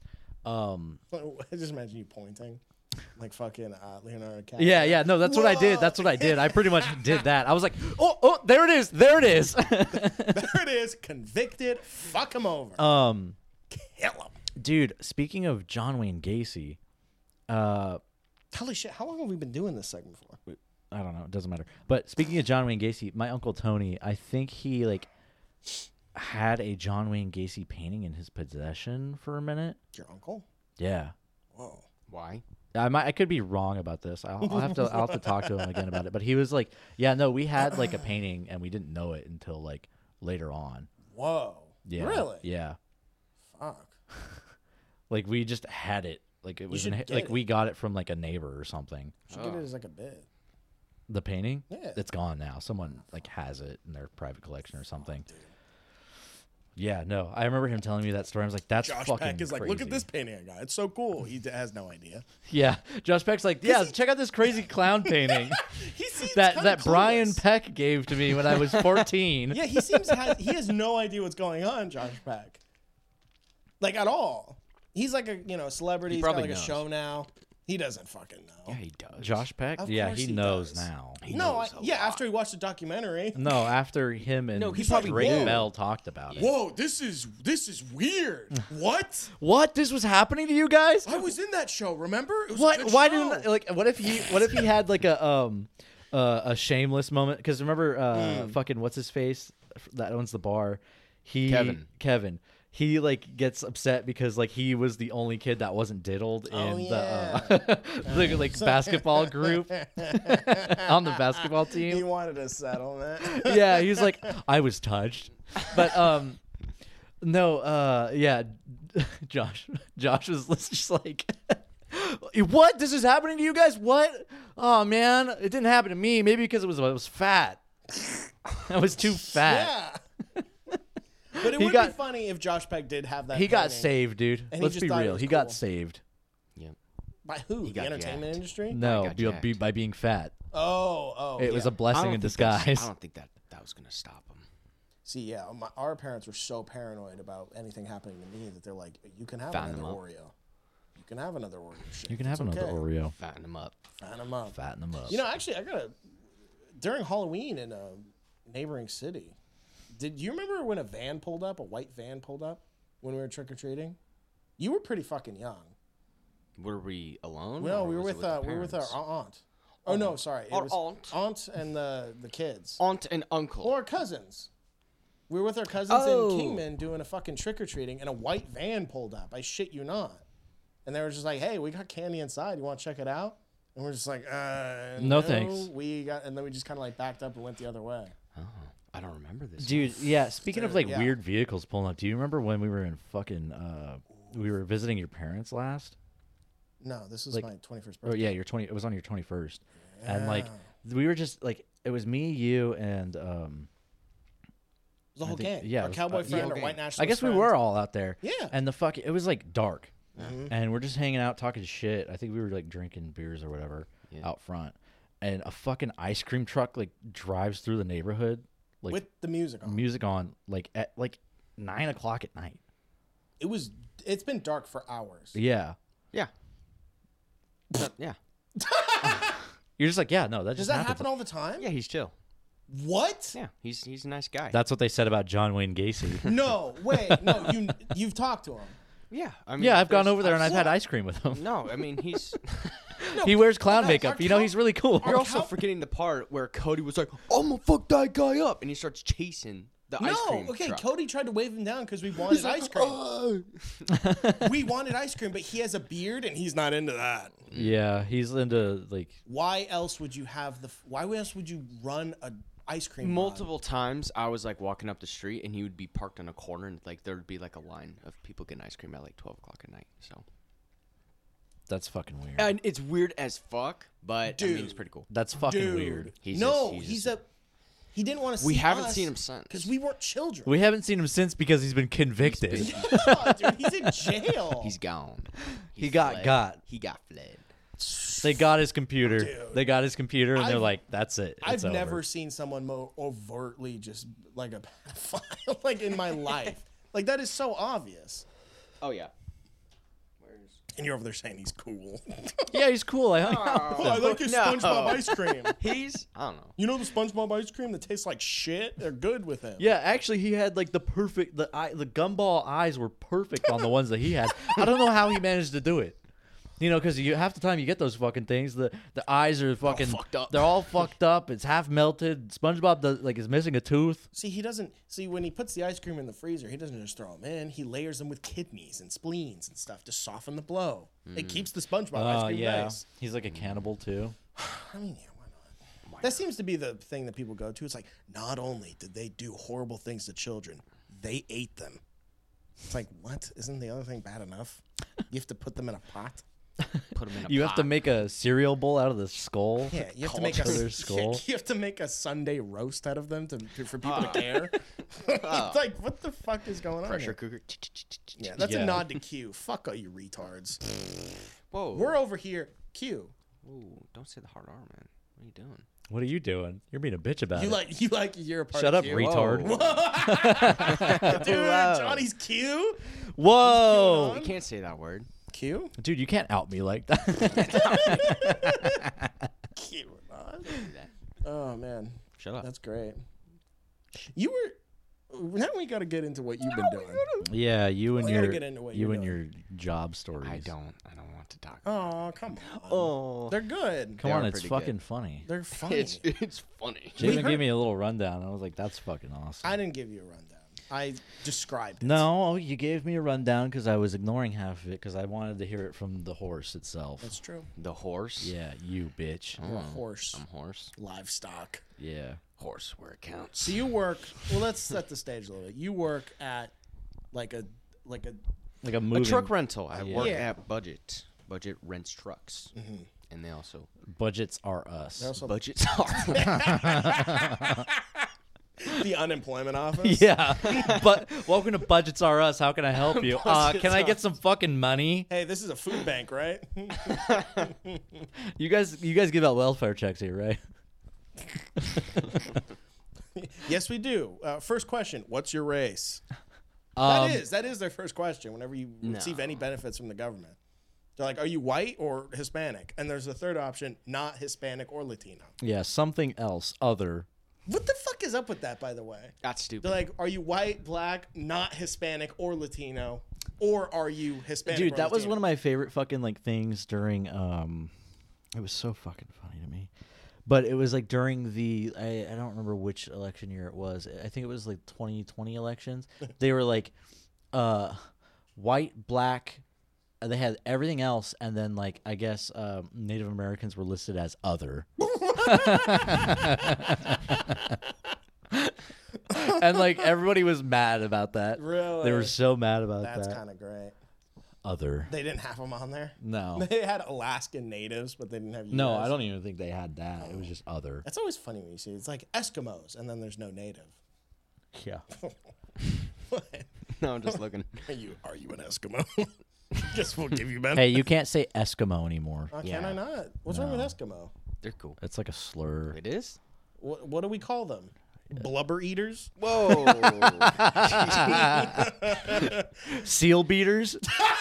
I just imagine you pointing, like fucking Leonardo DiCaprio. Yeah, no, that's what I did. That's what I did. I pretty much did that. I was like, oh, there it is. There it is. There it is. Convicted. Fuck him over. Kill him. Dude, speaking of John Wayne Gacy, Holy shit! How long have we been doing this segment for? I don't know. It doesn't matter. But speaking of John Wayne Gacy, my Uncle Tony, I think he like had a John Wayne Gacy painting in his possession for a minute. Your uncle? Yeah. Whoa. Why? I could be wrong about this. I'll have to talk to him again about it. But he was like, yeah, no, we had like a painting and we didn't know it until like later on. Whoa. Yeah. Really? Yeah. Fuck. Like we just had it. Like it was should like get it. we got it from like a neighbor or something. Should get it as like a bid. The painting? Yeah. It's gone now. Someone like has it in their private collection or something. Yeah, no. I remember him telling me that story. I was like, that's Josh fucking Peck is like, crazy. look at this painting I got. It's so cool. He has no idea. Yeah. Josh Peck's like, yeah, check out this crazy clown painting He seems that kinda Brian clueless. Peck gave to me when I was 14. Yeah, he seems he has no idea what's going on, Josh Peck. Like at all. He's like a celebrity. He He's got probably like a knows. show now. He doesn't fucking know. Yeah, he does. Josh Peck? Of Yeah, course he he knows does. now. He No, knows a lot. after he watched the documentary. No, after him and No, he probably Drake knew. Bell talked about it. Whoa, this is weird. What? What? This was happening to you guys? I was in that show. Remember? It was a What? good Why show. didn't like? What if he had like a shameless moment? Because remember, fucking what's his face that owns the bar? Kevin. Kevin. he like gets upset because like he was the only kid that wasn't diddled in the like basketball group on the basketball team. He wanted a settlement. Yeah, he was like, I was touched, but no, yeah, Josh was just like, what? This is happening to you guys? What? Oh man, it didn't happen to me. Maybe because I was fat. I was too fat. Yeah. But it would be funny if Josh Peck did have that. He got training. saved, dude. And he Let's just be thought it real. was He cool. got saved. Yeah. By who? The got entertainment jacked. industry? No, got jacked. by being fat. Oh. It was a I blessing don't in think that's- disguise. I don't think that was gonna stop him. See, yeah, our parents were so paranoid about anything happening to me that they're like, you can have Fatten another them up. Oreo. You can have another Oreo shake. You can have It's another okay. Oreo. Fatten him up. Fatten them up. Fatten them up. You know, actually, during Halloween in a neighboring city, did you remember when a white van pulled up when we were trick-or-treating? You were pretty fucking young. Were we alone? No, or we were was it with the our parents? aunt. Oh no, sorry. It Our was aunt and the kids. Aunt and uncle. Or cousins. We were with our cousins Oh. in Kingman doing a fucking trick-or-treating, and a white van pulled up. I shit you not. And they were just like, hey, we got candy inside. You want to check it out? And we're just like, No thanks. And then we just kind of like backed up and went the other way. Oh, I don't remember this. Dude, yeah, speaking of like Yeah. weird vehicles pulling up, do you remember when we were in fucking we were visiting your parents last? No, this is Like- my 21st birthday. Oh yeah, it was on your 21st. And like we were just like it was me, you, and The whole I think- gang. yeah, Our it was- cowboy yeah, friend, whole our white gang. nationalist I guess we friend. were all out there. Yeah. And it was like dark. And we're just hanging out talking shit. I think we were like drinking beers or whatever out front. And a fucking ice cream truck like drives through the neighborhood like With the music on. music on like at like 9 o'clock at night. It's been dark for hours. Yeah. Yeah. Yeah. You're just like, yeah, no, that Does just that happens. happen all the time? Yeah, he's chill. What? Yeah, he's a nice guy. That's what they said about John Wayne Gacy. No, wait, no, you've talked to him. yeah, I mean, Yeah, I've gone there's- over there and I've had ice cream with him. No, I mean he's. He wears clown no, makeup. our You know, cow- he's really cool. You're also forgetting the part where Cody was like, "I'm gonna fuck that guy up," and he starts chasing the ice cream. No, okay, truck. Cody tried to wave him down because we wanted ice cream. "Oh." We wanted ice cream, but he has a beard and he's not into that. Yeah, he's into like Why else would you why else would you run a ice cream run? Multiple times, I was like walking up the street, and he would be parked on a corner, and like there would be like a line of people getting ice cream at like 12 o'clock at night. So, that's fucking weird. and it's weird as fuck, but I mean, Dude. it's pretty cool. That's fucking Dude. weird. He's He didn't want to see We haven't seen him since. because we weren't children. We haven't seen him since because he's been convicted. Oh, dude, he's in jail. He's gone. He got fled. got. He got fled. They got his computer. Dude. They got his computer, and they're I've- like, "That's it. It's I've never over." seen someone more overtly just like a pedophile like in my life. Like that is so obvious. Oh yeah. And you're over there saying he's cool. Yeah, he's cool. I hung out with Oh, I him. like his No. SpongeBob ice cream. He's I don't know. You know the SpongeBob ice cream that tastes like shit? They're good with him. Yeah, actually, he had like the gumball eyes were perfect on the ones that he had. I don't know how he managed to do it. You know, because half the time you get those fucking things, the eyes are fucking fucked up. They're all fucked up. It's half melted. SpongeBob is missing a tooth. See, he doesn't when he puts the ice cream in the freezer, he doesn't just throw them in. He layers them with kidneys and spleens and stuff to soften the blow. It keeps the SpongeBob ice cream Yeah, nice. he's like a cannibal too. I mean, yeah, why not? That seems to be the thing that people go to. It's like, not only did they do horrible things to children, they ate them. It's like, what? Isn't the other thing bad enough? You have to put them in a pot. Put him in a You have to pot. make a cereal bowl out of the skull. Yeah, you have to make Culture their skull. You have to make a Sunday roast out of them for people to care. It's like, what the fuck is going on? pressure Here? cooker. Yeah, that's Yeah. a nod to Q. Fuck all you retards. Whoa. We're over here. Q. Ooh, don't say the hard R, man. What are you doing? What are you doing? You're being a bitch about it. You like you're a part Shut of up, Q. retard. Dude, Wow. Johnny's Q. Whoa, You can't say that word. Q. dude, you can't out me like that. Q. Oh man, Shut up. that's great. You were. Now we got to get into what you've been doing. Yeah, you and We gotta your get into what you you're and doing. your job stories. I don't want to talk. Oh, come on. Oh, They're good. Come They on, are it's pretty fucking good. funny. They're funny. it's funny. Jason heard- gave me a little rundown. I was like, "That's fucking awesome." I didn't give you a rundown. I described it. No, you gave me a rundown because I was ignoring half of it because I wanted to hear it from the horse itself. That's true. The horse. Yeah, you bitch. You're a horse. I'm horse. Livestock. Yeah. Horse where it counts. So you work. Well, let's set the stage a little bit. You work at like a Like a A moving truck rental. I work Yeah. at Budget. Budget rents trucks, and they also budgets are us. They're also budgets are. the unemployment office. Yeah, but welcome to Budgets Are Us. How can I help you? Can I get some fucking money? Hey, this is a food bank, right? You guys give out welfare checks here, right? Yes, we do. First question: what's your race? Um, That is their first question. Whenever you receive any benefits from the government, they're like, "Are you white or Hispanic?" And there's a third option: not Hispanic or Latino. Yeah, something else other. What the fuck is up with that? By the way, That's stupid. they're like, "Are you white, black, not Hispanic or Latino, or are you Hispanic?" Dude, or that was Latino? one of my favorite fucking like things during it was so fucking funny to me. But it was like during the I don't remember which election year it was. I think it was like 2020 elections. They were like white, black, they had everything else, and then like I guess Native Americans were listed as other. And like everybody was mad about that. Really? They were so mad about That's that. kind of great. Other. They didn't have them on there. No. They had Alaskan natives, but they didn't have you No, guys. I don't even think they had that. It was just other. That's always funny when you see it. It's like Eskimos, and then there's no native. Yeah. What? No, I'm just looking. Are you an Eskimo? Guess we'll give you benefits. Hey, you can't say Eskimo anymore. Can Yeah. I not? What's wrong with Eskimo? They're cool. It's like a slur. It is? What do we call them? Blubber eaters? Whoa. Seal beaters?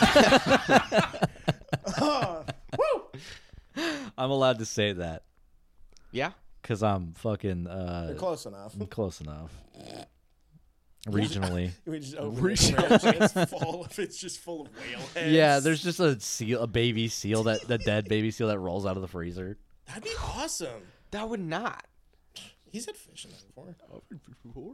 Woo! I'm allowed to say that Yeah? because I'm fucking They're close enough. close enough. Regionally. We just open it. It's just full of whale heads. Yeah, there's just a baby seal, the dead baby seal that rolls out of the freezer. That'd be awesome. That would not. He's had fish in there before.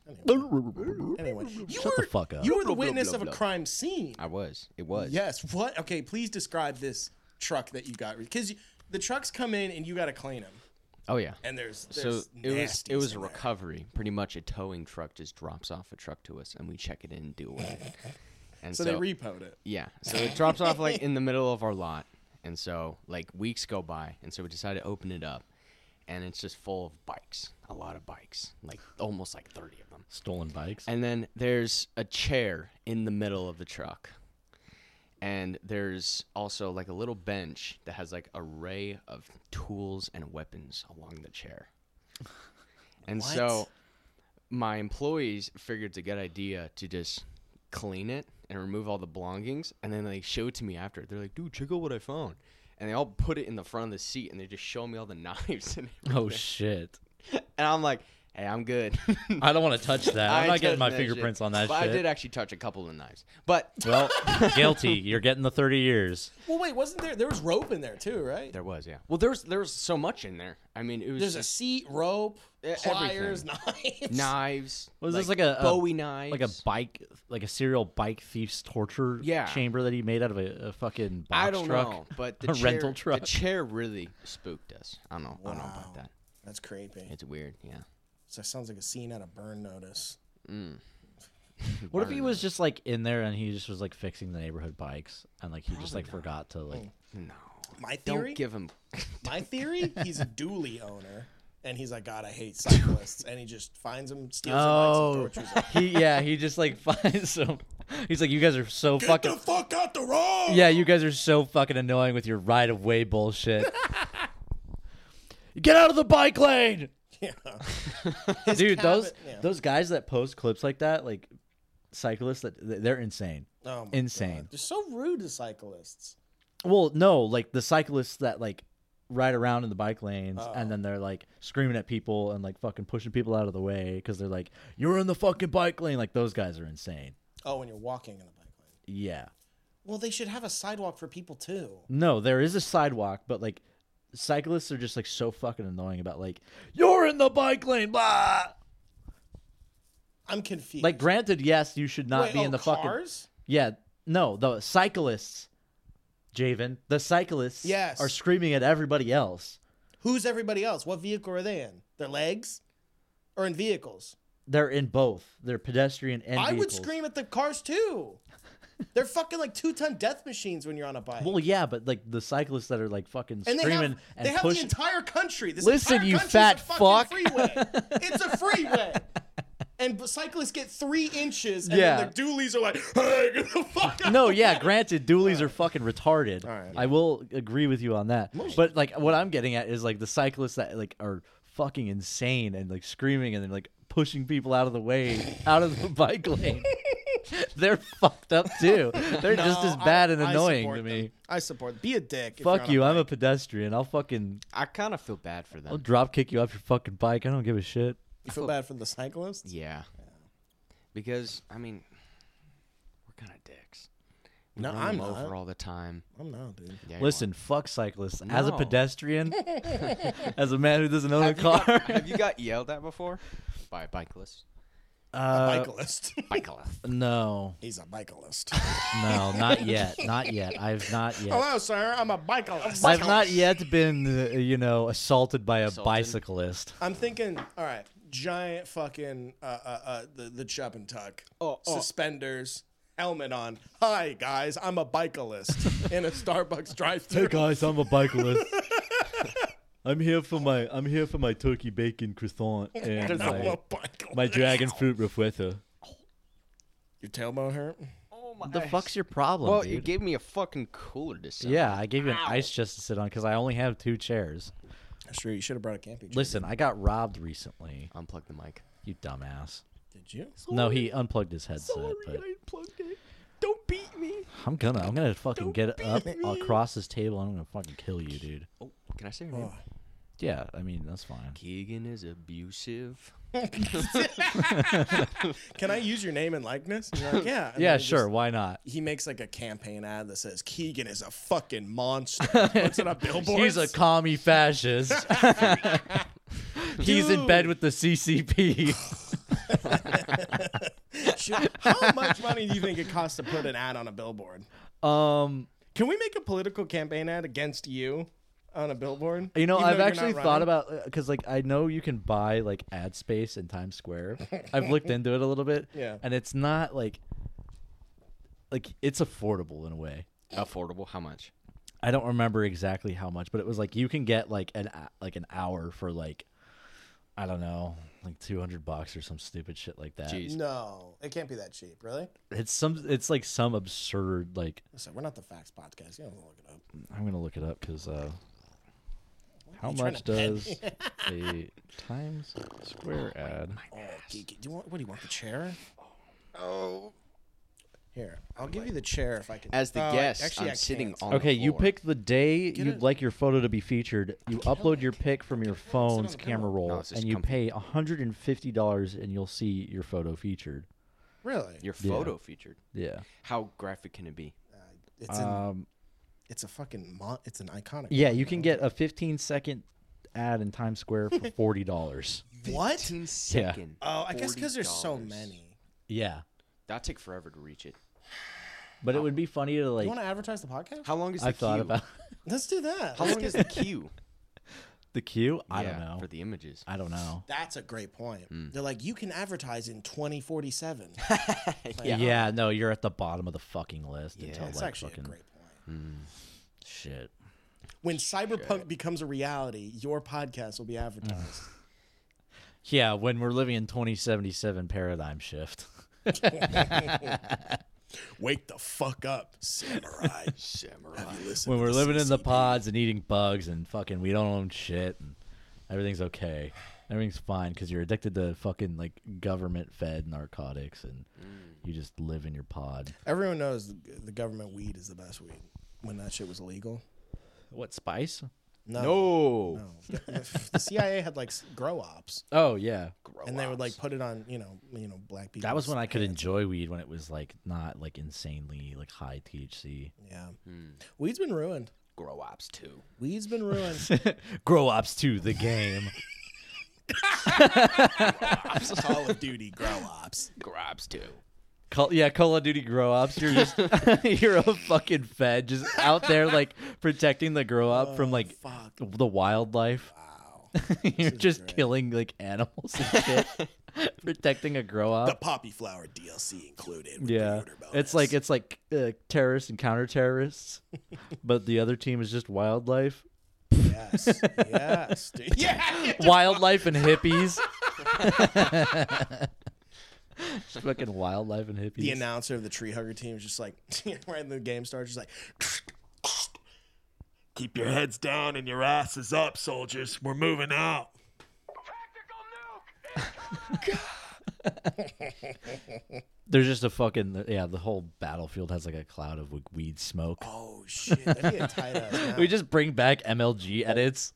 Anyway, Shut the fuck up. You were the Blah, blah, witness blah, of a blah. crime scene. I was. It was. Yes. What? Okay, please describe this truck that you got, because the trucks come in and you got to clean them, Oh, yeah. and there's So it was nasties a in there. recovery. Pretty much a towing truck just drops off a truck to us, and we check it in and deal with it. And So they repoed it. yeah, so it drops off like in the middle of our lot, and so like weeks go by, and so we decided to open it up, and it's just full of bikes, a lot of bikes, like almost like 30 of them. Stolen bikes. And then there's a chair in the middle of the truck. And there's also like a little bench that has like an array of tools and weapons along the chair. And What? so my employees figured it's a good idea to just clean it and remove all the belongings. And then they show it to me after. They're like, dude, check out what I found. And they all put it in the front of the seat and they just show me all the knives and everything. Oh shit. And I'm like, hey, I'm good. I don't want to touch that. I'm I not getting my touched that fingerprints shit. on that But shit. I did actually touch a couple of knives. But Well, guilty. You're getting the 30 years. Well, wait, wasn't there was rope in there too, right? there was, yeah. Well, there was so much in there. I mean, it was There's a just seat, rope, pliers, everything. knives. knives. Was this like a Bowie knives? like a bike, like a serial bike thief's torture Yeah. chamber that he made out of a fucking box I don't truck? know, but the A chair, rental truck. The chair really spooked us. I don't know about that. That's creepy. It's weird, yeah. So it sounds like a scene out of Burn Notice. What if he was just like in there and he just was like fixing the neighborhood bikes and like he just like forgot to like No. My theory? Don't give him. My theory? He's a dually owner, and he's like, God, I hate cyclists, and he just finds them, steals their bikes, and tortures them. he just like finds some. He's like, you guys are so fucking. Get the fuck out the road! Yeah, you guys are so fucking annoying with your right of way bullshit. Get out of the bike lane, Yeah. dude. cabin- yeah. Those guys that post clips like that, like cyclists, they're insane. Oh my Insane. God. They're so rude to cyclists. Well, no, like the cyclists that like ride around in the bike lanes Oh. and then they're like screaming at people and like fucking pushing people out of the way because they're like, you're in the fucking bike lane. Like those guys are insane. Oh, when you're walking in a bike lane. Yeah. Well, they should have a sidewalk for people too. No, there is a sidewalk, but like cyclists are just like so fucking annoying about like, you're in the bike lane, blah. I'm confused. Like, granted, yes, you should not Wait, be in the fucking. cars? Yeah, no, the cyclists, Javen. The cyclists Yes. are screaming at everybody else. Who's everybody else? What vehicle are they in? Their legs? Or in vehicles? They're in both. They're pedestrian and I would vehicles. scream at the cars too. They're fucking like 2-ton death machines when you're on a bike. Well, yeah, but like the cyclists that are like fucking and screaming they have pushing. the entire country. This Listen, entire you country's fat a fucking fuck. Freeway. It's a freeway. And cyclists get 3 inches, and Yeah. then the dualies are like, "Hey, get the fuck out!" No, yeah, granted, dualies are fucking retarded. All right. I will agree with you on that. But like, what I'm getting at is like the cyclists that like are fucking insane and like screaming and then like pushing people out of the way, out of the bike lane. They're fucked up too. They're just as bad and I annoying support to me. them. I support. Be a dick. if Fuck you're you. on I'm a bike. pedestrian. I'll fucking I kind of feel bad for I'll them. drop kick you off your fucking bike. I don't give a shit. You feel bad for the cyclists? Yeah. Because I mean, we're kind of dicks. We No, run I'm them not. over all the time. I'm not, dude. Yeah, you Listen, fuck cyclists. As a No. pedestrian, as a man who doesn't own are. a Have you got- car, have you got yelled at before by a bikeless? A bicyclist. Bikeless. no, He's a bicyclist. no, not yet, not yet. I've not yet. Hello, sir. I'm a bicyclist. I've not yet been, assaulted by a Assaulted? bicyclist. I'm thinking, all right, giant fucking the chub and tuck, Oh. suspenders, helmet on. Hi guys, I'm a bicyclist in a Starbucks drive-thru. Hey guys, I'm a bicyclist. I'm here for my turkey bacon croissant and I'm a my, bicyclist. my dragon fruit refreta. Your tailbone hurt? Oh my. The fuck's your problem, Well, dude? you gave me a fucking cooler to sit. Yeah, I gave you an ice chest to sit on because I only have 2 chairs. That's true. You should have brought a camping chair. Listen, I got robbed recently. Unplug the mic. You dumbass. Did you? No, he unplugged his headset. But unplugged it. Don't beat me. I'm gonna fucking get up across this table. And I'm gonna fucking kill you, dude. Oh, can I say your name? Yeah, I mean that's fine. Keegan is abusive. Can I use your name and likeness? And you're like, yeah. And Yeah, then sure. Why not? He makes like a campaign ad that says Keegan is a fucking monster. Puts it on billboards. He's a commie fascist. He's in bed with the CCP. How much money do you think it costs to put an ad on a billboard? Can we make a political campaign ad against you on a billboard? You know, Even I've though you're actually not thought running? about because like I know you can buy like ad space in Times Square. I've looked into it a little bit. Yeah. And it's not like it's affordable in a way. Affordable? How much? I don't remember exactly how much, but it was like you can get like an hour for like I don't know, like $200 or some stupid shit like that. Jeez. No, it can't be that cheap, really. It's like some absurd like Listen, we're not the Facts Podcast. You don't look it up. I'm gonna look it up because how you trying much to pen does a Times Square ad? Oh, Kiki, what do you want? The chair? Oh, here, I'll give you the chair if I can. As the Oh, guest, actually, I I'm sitting can't. on Okay, the you floor. pick the day Get you'd it. like your photo to be featured. You upload your pic from your phone's on the camera roll, No, it's just and you comfy. pay $150, and you'll see your photo featured. Really? Your Yeah. photo featured. Yeah. How graphic can it be? It's it's a fucking it's an iconic. Yeah, you can get a 15-second ad in Times Square for $40. What? 15 second. Oh, I guess because there's so $40. many. Yeah, That'd take forever to reach it. but it would be funny to like. You want to advertise the podcast? How long is the I queue? thought about Let's do that. How long is the queue? the queue. I Yeah, don't know. For the images. I don't know. That's a great point. They're like, you can advertise in 2047. Yeah. No, you're at the bottom of the fucking list Yeah. until That's like actually fucking a great point. shit. When cyberpunk becomes a reality, your podcast will be advertised. Yeah, when we're living in 2077 paradigm shift. Wake the fuck up, samurai. Samurai. Have you listened When to we're the living in the CCP? pods and eating bugs and fucking we don't own shit and everything's okay. Everything's fine because you're addicted to fucking like government fed narcotics and you just live in your pod. Everyone knows the government weed is the best weed. When that shit was illegal. What, spice? No. The CIA had like grow ops, Oh yeah. and they would like put it on, you know, black people. That was when I could enjoy weed when it was like not like insanely like high THC. Yeah, weed's been ruined. Grow ops too. Weed's been ruined. Grow Ops 2, the game. Call of Duty grow ops. ops. Grabs too. Call of Duty grow ops. You're just you're a fucking fed, just out there like protecting the grow up from like the wildlife. Wow. You're just great. killing like animals and shit, protecting a grow The up. Poppy Flower DLC included. With Yeah, the bonus. it's like terrorists and counter terrorists, but the other team is just wildlife. Yes. Yes. Dude. Yeah. Wildlife and hippies. Just fucking wildlife and hippies. The announcer of the Tree Hugger team is just like, right in the game starts, just like, keep your heads down and your asses up, soldiers. We're moving out. There's just a fucking the whole battlefield has like a cloud of weed smoke. Oh, shit. That'd be a tight ass map. We just bring back MLG edits.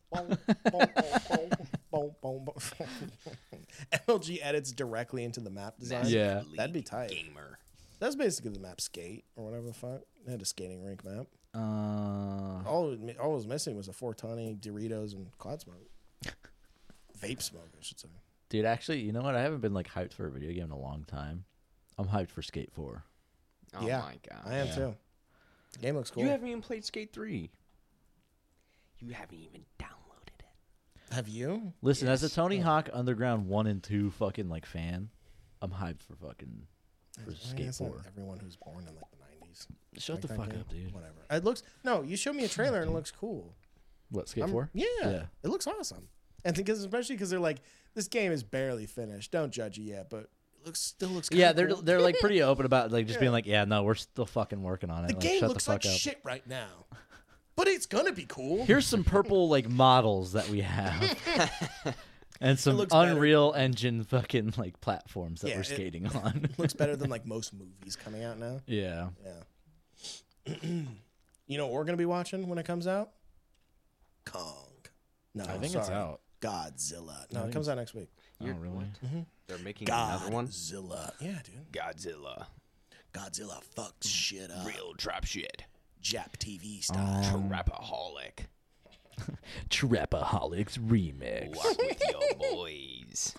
MLG edits directly into the map design. Yeah. That'd be tight. Gamer. That's basically the map Skate or whatever the fuck. They had a skating rink map. Uh, All it was missing was a 420, Doritos, and cloud smoke. Vape smoke, I should say. dude, actually, you know what? I haven't been like hyped for a video game in a long time. I'm hyped for Skate 4. Oh Yeah, my god. I am too. The game looks cool. You haven't even played Skate 3. You haven't even downloaded it. Have you? Listen, as a Tony Hawk Underground 1 and 2 fucking like fan, I'm hyped for fucking for I mean, Skate it's not 4. everyone who's born in like the 90s. Shut Like the that fuck game. up, dude. Whatever. It looks you showed me a trailer and it looks cool. What, Skate I'm- 4? Yeah, it looks awesome. And especially because they're like, this game is barely finished. Don't judge it yet, but it still looks. Yeah, kinda they're cool. they're like pretty open about like just Yeah. being like, yeah, no, we're still fucking working on it. The like, game shut looks the fuck like up. shit right now, but it's gonna be cool. Here's some purple like models that we have. And some looks better. Unreal Engine fucking like platforms that Yeah, we're it- skating on. looks better than like most movies coming out now. Yeah. Yeah. You know what we're gonna be watching when it comes out? Kong. No, I think it's sorry. out. Godzilla. No, it think comes out next week. Oh, really? They're making another one. Godzilla. Yeah, dude. Godzilla. Godzilla fucks shit up. Real trap shit. Jap TV style. Trapaholic. Trapaholics remix. Walk with your boys.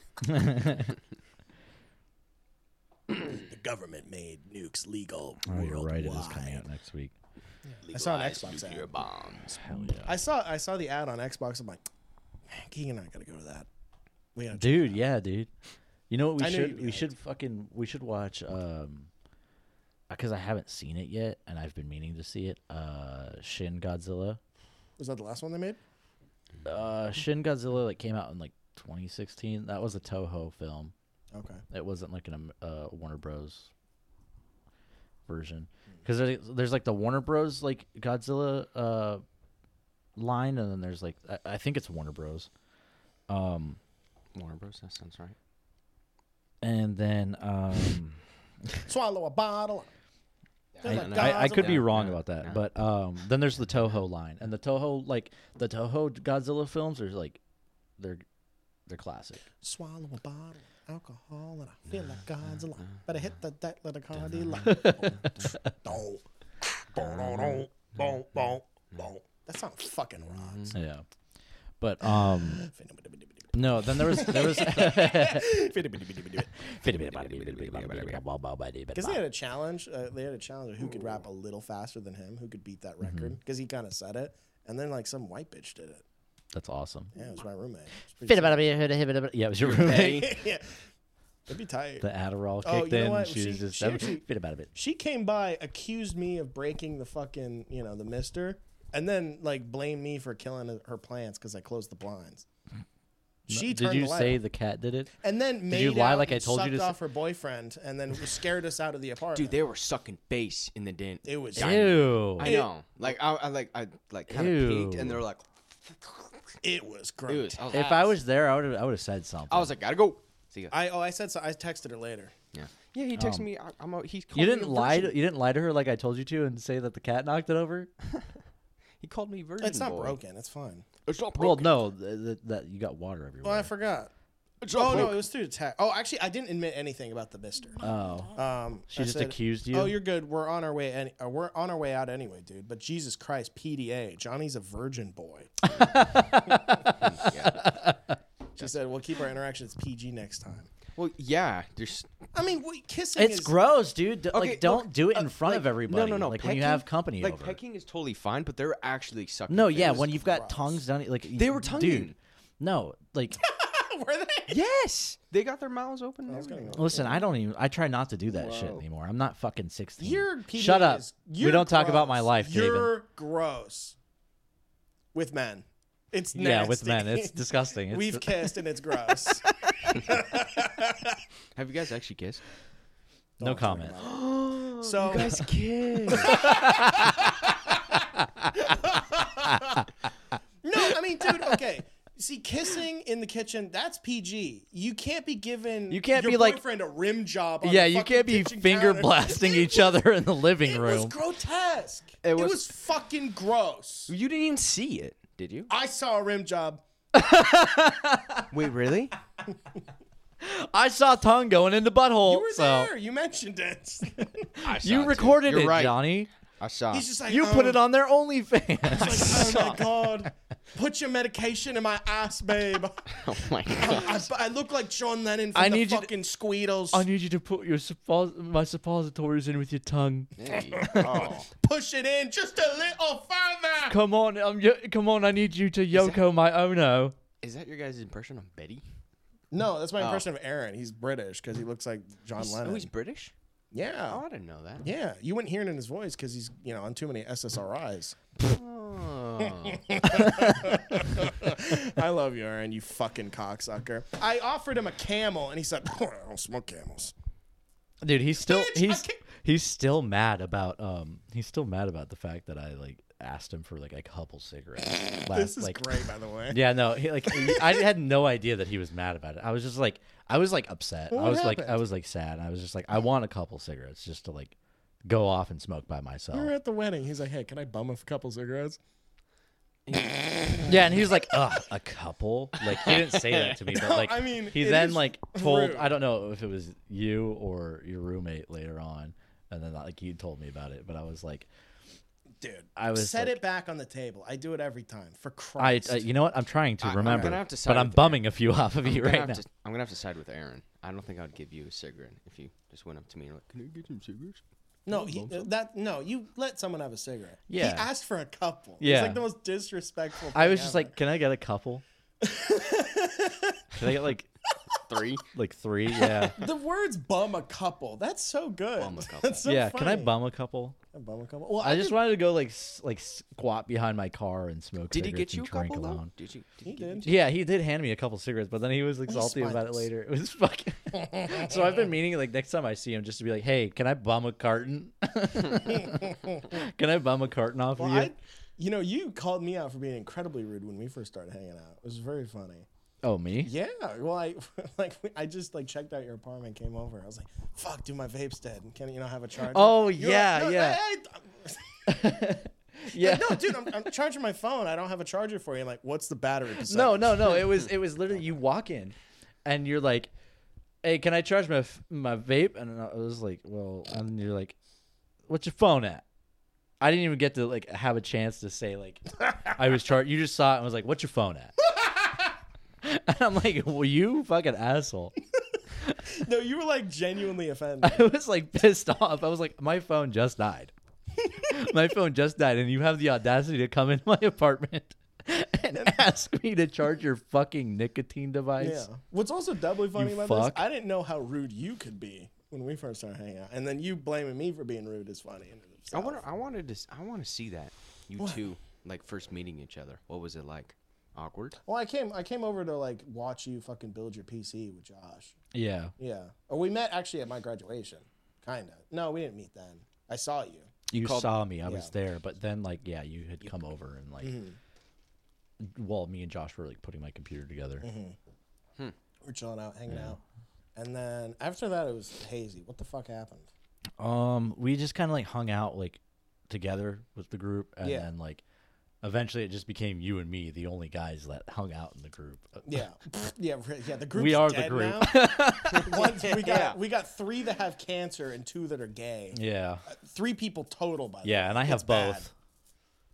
The government made nukes legal. Oh, you're right. It is worldwide. coming out next week. I saw an Legalize Xbox nuclear ad. bombs. Hell yeah. I saw the ad on Xbox. I'm like, man, Keegan and I gotta go to that. We gotta check Dude, it out. yeah, dude. You know what I we knew should you'd be we hyped. should fucking we should watch because I haven't seen it yet and I've been meaning to see it. Shin Godzilla. Was that the last one they made? Shin Godzilla like came out in like 2016. That was a Toho film. Okay. It wasn't like an Warner Bros. Version because there's like the Warner Bros. Like Godzilla line, and then there's like I think it's Warner Bros. Warner Bros. That sounds right. And then Swallow a bottle. I could be Yeah, wrong yeah, about that, yeah. but then there's the Toho line, and the Toho Godzilla films are like they're classic. Swallow a bottle. Alcohol and I feel like Godzilla. Better hit the deck, let the Godzilla. That sounds fucking rocks. Yeah, but no, then there was Because because they had a challenge. They had a challenge of who could rap a little faster than him, who could beat that record. Because he kind of said it, and then like some white bitch did it. That's awesome. Yeah, it was my roommate. It was pretty Yeah, it was your roommate. sick. Yeah, it'd be tight. The Adderall Oh, kicked you know in. what? She was She- just she actually- fit about it. She came by, accused me of breaking the fucking, the mister, and then like blamed me for killing her plants because I closed the blinds. She Did turned you the light say off. the cat did it? And then made you lie out like I and told you sucked to off her boyfriend, and then scared us out of the apartment. Dude, they were sucking bass in the den. it was Ew. I know. Like I kind of peeked, and they're like, it was it gross. was. I was, If I was there, I would have said something. I was like, gotta go. See ya. I said so. I texted her later. Yeah. Yeah. He texted me. He's. you called didn't me a lie. virgin. You didn't lie to her like I told you to, and say that the cat knocked it over. He called me virgin. It's not boy. broken. It's fine. It's not Well, broken. no, that you got water Oh, everywhere. I forgot. It's not Oh no, broken. it was through the text. Oh, actually, I didn't admit anything about the mister. Oh, she I just said, accused you. Oh, you're good. We're on our way. We're on our way out anyway, dude. But Jesus Christ, PDA. Johnny's a virgin boy. She said, "We'll keep our interactions PG next time." Well, yeah. There's I mean, kissing It's is gross, dude. Okay, Like, don't look, do it in front of like, everybody. No. Like when you have company like over. pecking is totally fine, but they're actually sucking. No, yeah, fingers. when you've got gross. tongues down, like They were tonguing. Dude, no, like Were they? Yes, they got their mouths open. and I was gonna everything. go. listen, I try not to do that shit anymore. I'm not fucking 16. Your PDA Shut up. You're We don't talk about my gross. life, Javen. You're gross. With men. It's nasty. Yeah, with men, it's disgusting. It's We've kissed and it's gross. Have you guys actually kissed? no comment. So kiss. no, I mean, dude, okay. See, kissing in the kitchen, that's PG. You can't be giving You can't your be like- boyfriend a rim job on Yeah, the you fucking can't be kitchen finger counter. blasting each other in the living It was room. grotesque. It It was- was fucking gross. You didn't even see it, did you? I saw a rim job. Wait, really? I saw tongue going in the butthole. You were so there. You mentioned it. you recorded You're it, right. Johnny. I saw. He's just like, You put it on their OnlyFans. Like, oh my god, put your medication in my ass, babe. Oh my god. I look like John Lennon from I the need you to- fucking Squeedles. I need you to put your my suppositories in with your tongue. Hey. Oh. Push it in just a little further. Come on, come on! I need you to Yoko my Ono. Is that your guys' impression of Betty? No, that's my impression of Aaron. He's British because he looks like John Lennon. Oh, he's British? Yeah. Oh, I didn't know that. Yeah, you wouldn't hear it in his voice because he's, on too many SSRIs. Oh. I love you, Aaron, you fucking cocksucker. I offered him a Camel, and he said, I don't smoke Camels. Dude, he's still Bitch, I can't- he's still mad about the fact that I asked him for a couple cigarettes. This is great, by the way. Yeah, no, I had no idea that he was mad about it. I was just upset. What I was happened? sad. I was just I want a couple cigarettes just to go off and smoke by myself. We were at the wedding. He's like, hey, can I bum a couple cigarettes? Yeah, and he was like, ugh, a couple? He didn't say that to me, but I mean, he it then is told, rude. I don't know if it was you or your roommate later on, and then you told me about it, but I was like, Dude, I was set like- it back on the table. I do it every time. For I, Christ. you know what? I'm trying to I'm remember, gonna have to side but I'm with bumming a few off of you right now. I'm gonna have to side with Aaron. I don't think I would give you a cigarette if you just went up to me and can I get some cigarettes? No, you let someone have a cigarette. Yeah. He asked for a couple. Yeah. It's like the most disrespectful thing I was just ever. like, can I get a couple? Can I get 3? 3? Yeah. The words bum a couple. That's so good. Bum a couple. That's so Yeah. funny. Can I bum a couple? Bum a couple? Well, I just wanted to go squat behind my car and smoke. Did he cigarettes get you a and drink couple though? alone. Did you? He he give did. you- Yeah, he did hand me a couple cigarettes, but then he was salty about it spineless. later. It was fucking. So I've been meaning next time I see him just to be like, hey, can I bum a carton? Can I bum a carton off Well, of you? you called me out for being incredibly rude when we first started hanging out. It was very funny. Oh, me? Yeah. Well, I just checked out your apartment, came over. I was like, "Fuck, dude, my vape's dead. Can you have a charger?" Oh, You're yeah, like, "No, yeah. Yeah. No, dude, I'm charging my phone. I don't have a charger for you. I'm like, what's the battery percentage? No. It was literally you walk in, and you're like, "Hey, can I charge my vape?" And I was like, "Well," and you're like, "What's your phone at?" I didn't even get to have a chance to say I was charged. You just saw it and was like, "What's your phone at?" And I'm like, "Well, you fucking asshole." No, you were genuinely offended. I was pissed off. I was like, my phone just died. My phone just died, and you have the audacity to come in my apartment and ask me to charge your fucking nicotine device. Yeah. What's also doubly funny You about fuck. this, I didn't know how rude you could be when we first started hanging out, and then you blaming me for being rude is funny. In itself. I want to see that you two first meeting each other. What was it like? Awkward? Well, I came over to watch you fucking build your PC with Josh. Yeah. Yeah. Or we met actually at my graduation. Kinda. No, we didn't meet then. I saw you. You called- saw me. I was Yeah. there. But then, you had come over and, well, me and Josh were, putting my computer together. We're chilling out, hanging out. And then after that, it was hazy. What the fuck happened? We just kind of, hung out, together with the group. And Yeah. then, eventually it just became you and me, the only guys that hung out in the group. Yeah. Yeah. The group. We are the group. We got 3 that have cancer and 2 that are gay. Yeah. 3 people total, by the way. Yeah, and I have It's bad. both.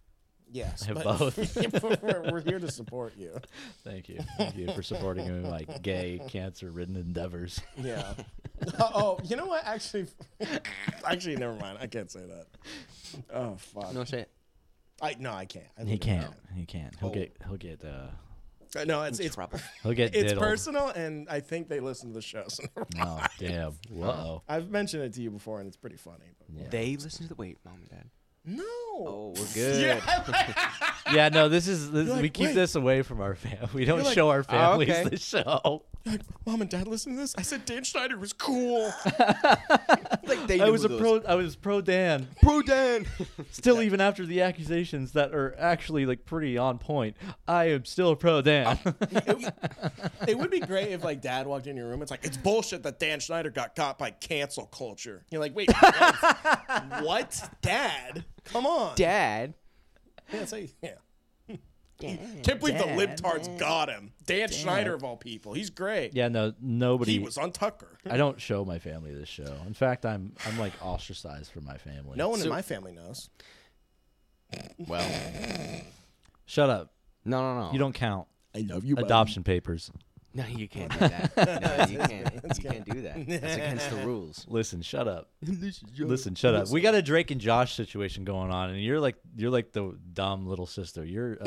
Yes, I have but both. we're here to support you. Thank you for supporting me in my gay, cancer-ridden endeavors. Yeah. Oh, you know what? Actually, never mind. I can't say that. Oh fuck. No, say it. I can't. I He literally can't. He can't. He'll get No, it's Trouble. he'll get it's diddled. personal, and I think they listen to the show. So Oh damn. Whoa. I've mentioned it to you before, and it's pretty funny. But Yeah. They listen to the wait, mom and dad. no. Oh, we're good. Yeah, no, this we like, keep wait. this away from our family. We don't You're like, show our families okay. the show. Like, Mom and Dad, listen to this. I said Dan Schneider was cool. Like they I was pro Dan. pro Dan. Still, even after the accusations that are actually like pretty on point, I am still pro Dan. It would be great if like Dad walked in your room. It's like it's bullshit that Dan Schneider got caught by cancel culture. You're like, wait, what? Dad? Come on, Dad. Yeah, say, yeah. Dad. Can't believe the libtards got him. Dan Schneider of all people. He's great. Yeah, no, nobody. He was on Tucker. I don't show my family this show. In fact, I'm like ostracized from my family. No one in my family knows. Well, Shut up. no. You don't count. I love you. Adoption papers. No, you can't do that. No, you can't. You can't do that. That's against the rules. Listen, shut up. Listen, shut up. We got a Drake and Josh situation going on, and you're like the dumb little sister. You're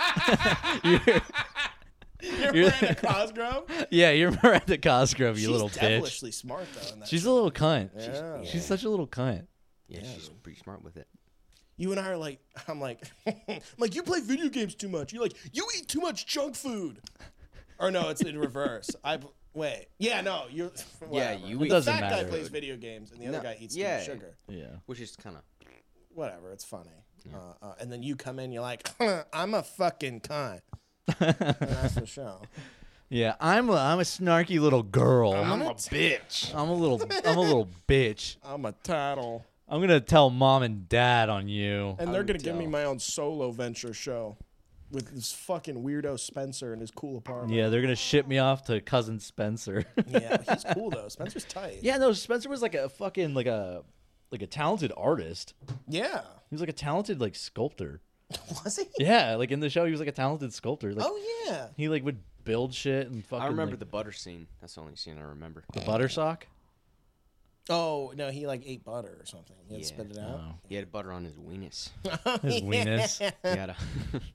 You're Miranda Cosgrove. yeah, you're Miranda Cosgrove. You She's little bitch. devilishly smart though. In that She's show. a little cunt. Yeah. She's such a little cunt. Yeah, she's pretty smart with it. You and I are like, I'm like, you play video games too much. You're like, you eat too much junk food. Or no, it's in reverse. Wait. Yeah, no, you're. Yeah, whatever. you The eat. doesn't fat guy matter. plays video games, and the other No, guy eats too yeah. much sugar. Yeah. Which is kind of. Whatever, it's funny. And then you come in, you're like, I'm a fucking cunt. And that's the show. Yeah, I'm a snarky little girl. I'm a bitch. I'm a little bitch. I'm a tattle. I'm gonna tell mom and dad on you. And they're would gonna give me tell. my own solo venture show with this fucking weirdo Spencer in his cool apartment. Yeah, they're gonna ship me off to cousin Spencer. Yeah, he's cool though. Spencer's tight. Yeah, no, Spencer was like a fucking like a talented artist. Yeah. He was like a talented like sculptor. Was he? Yeah, like in the show, he was like a talented sculptor. Like, Oh yeah. he like would build shit and fucking. I remember like, the butter scene. That's the only scene I remember. the butter sock. Oh no, he like ate butter or something. He had to Yeah. spit it out. Oh, He had butter on his weenus. his weenus. He had a.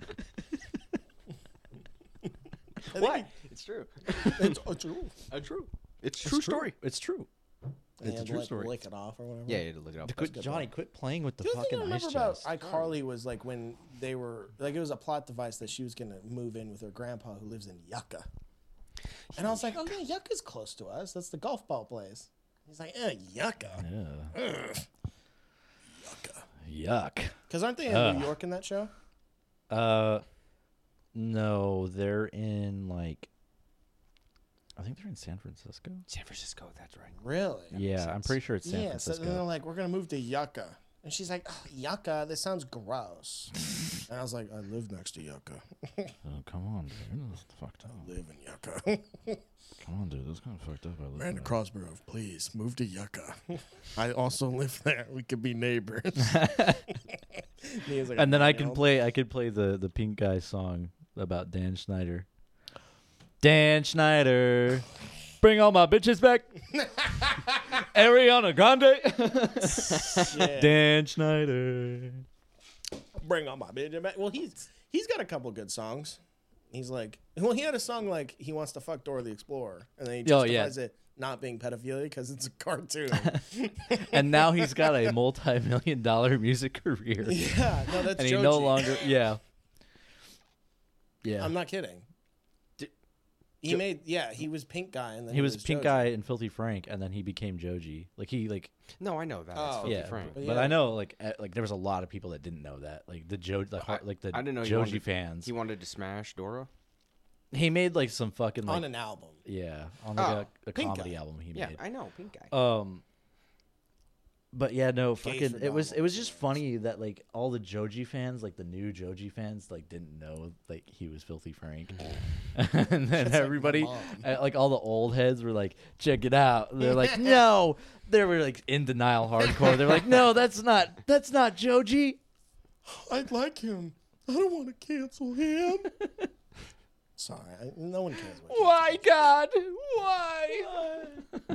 What? It's true. It's true. True. It's true story. It's true. It's a true story. Lick it off or whatever. Yeah, you had to look it up. Quit, Johnny, quit playing with the The other thing I fucking ice remember about chest. iCarly was like when they were like it was a plot device that she was gonna move in with her grandpa who lives in Yucca. And I was like, oh yeah, Yucca's close to us. That's the golf ball place. He's like, Yucca. Yeah. Yucca. Yuck. Because aren't they in New York in that show? No, they're in like. I think they're in San Francisco. San Francisco. That's right. Really? Yeah, I'm pretty sure it's San Yeah, so Francisco. then they're like, we're gonna move to Yucca. And she's like, oh, Yucca, this sounds gross. And I was like, I live next to Yucca. Oh, come on, dude. That's fucked up. Live in Yucca. Come on, dude. That's kind of fucked up. I live Miranda there. Cosgrove, please move to Yucca. I also live there. We could be neighbors. He has, like, a And then I 9-year-old. could play the Pink Guy song about Dan Schneider. Dan Schneider, bring all my bitches back. Ariana Grande. Yeah. Dan Schneider. Bring on my bitch back. Well, he's got a couple good songs. He's like, well, he had a song like he wants to fuck Dora the Explorer, and then he Oh, yeah. justifies it not being pedophilia because it's a cartoon. And now he's got a multi-million-dollar music career. Yeah, no, that's And he Joji. no longer, yeah. Yeah. I'm not kidding. He was Pink Guy, and then he was Pink Joji. Guy and Filthy Frank, and then he became Joji. No, I know that. That's Oh, Filthy Yeah, Frank. but I know like there was a lot of people that didn't know that, like the I didn't know he Joji wanted- fans. He wanted to smash Dora. He made like some fucking like on an album. yeah on like a Pink comedy Guy. album he Yeah, made. I know. Pink Guy. But yeah, no, Gay fucking for it was Donald. just funny that like all the Joji fans, like the new Joji fans, like didn't know like he was Filthy Frank, and then my everybody, mom. like all the old heads were like, check it out. They're like, no, they were like in denial hardcore. They're like, no, that's not Joji. I like him. I don't want to cancel him. Sorry, no one cares. Why, God? Why?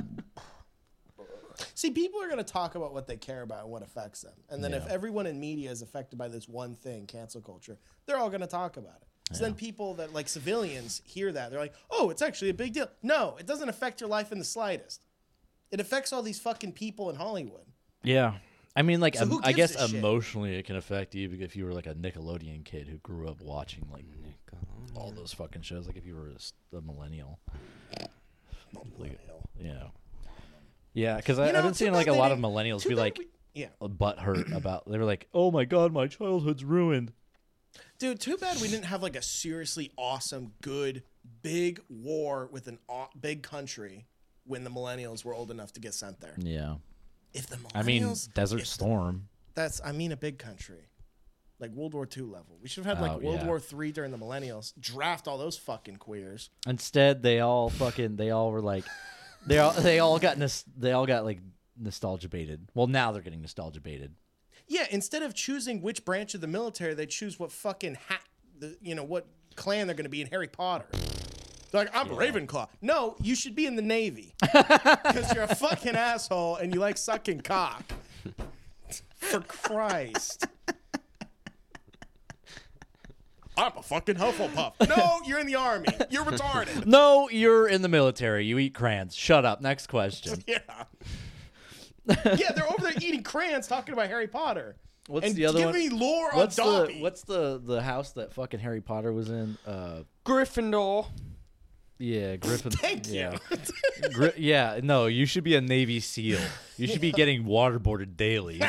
See, people are going to talk about what they care about and what affects them. And then if Yeah. everyone in media is affected by this one thing, cancel culture, they're all going to talk about it. So then people that, like civilians, hear that. They're like, oh, it's actually a big deal. No, it doesn't affect your life in the slightest. It affects all these fucking people in Hollywood. Yeah. I mean, like, So who I gives guess a shit? emotionally it can affect you if you were like a Nickelodeon kid who grew up watching like all those fucking shows. Like if you were a millennial. Like, yeah. Yeah, because I've been too seeing bad like a they lot of didn't- millennials too be bad like yeah. butthurt about. They were like, "Oh my god, my childhood's ruined." Dude, too bad we didn't have like a seriously awesome, good, big war with an big country when the millennials were old enough to get sent there. Yeah. If the millennials, I mean, Desert Storm. I mean a big country. Like World War II level. We should have had like Oh, World yeah. War III during the millennials. Draft all those fucking queers. Instead, they all were like, they all got like nostalgia baited. Well, now they're getting nostalgia baited. Yeah, instead of choosing which branch of the military, they choose what fucking what clan they're going to be in Harry Potter. They're like, I'm Ravenclaw. No, you should be in the Navy because you're a fucking asshole and you like sucking cock. For Christ. I'm a fucking Hufflepuff. No, you're in the army. You're retarded. No, you're in the military. You eat crayons. Shut up. Next question. Yeah. Yeah, they're over there eating crayons talking about Harry Potter. What's and the other give one? me lore What's on Dobby. what's the house that fucking Harry Potter was in? Gryffindor. Yeah, Griffin. Thank you. Yeah. Yeah, no, you should be a Navy SEAL. You should be getting waterboarded daily.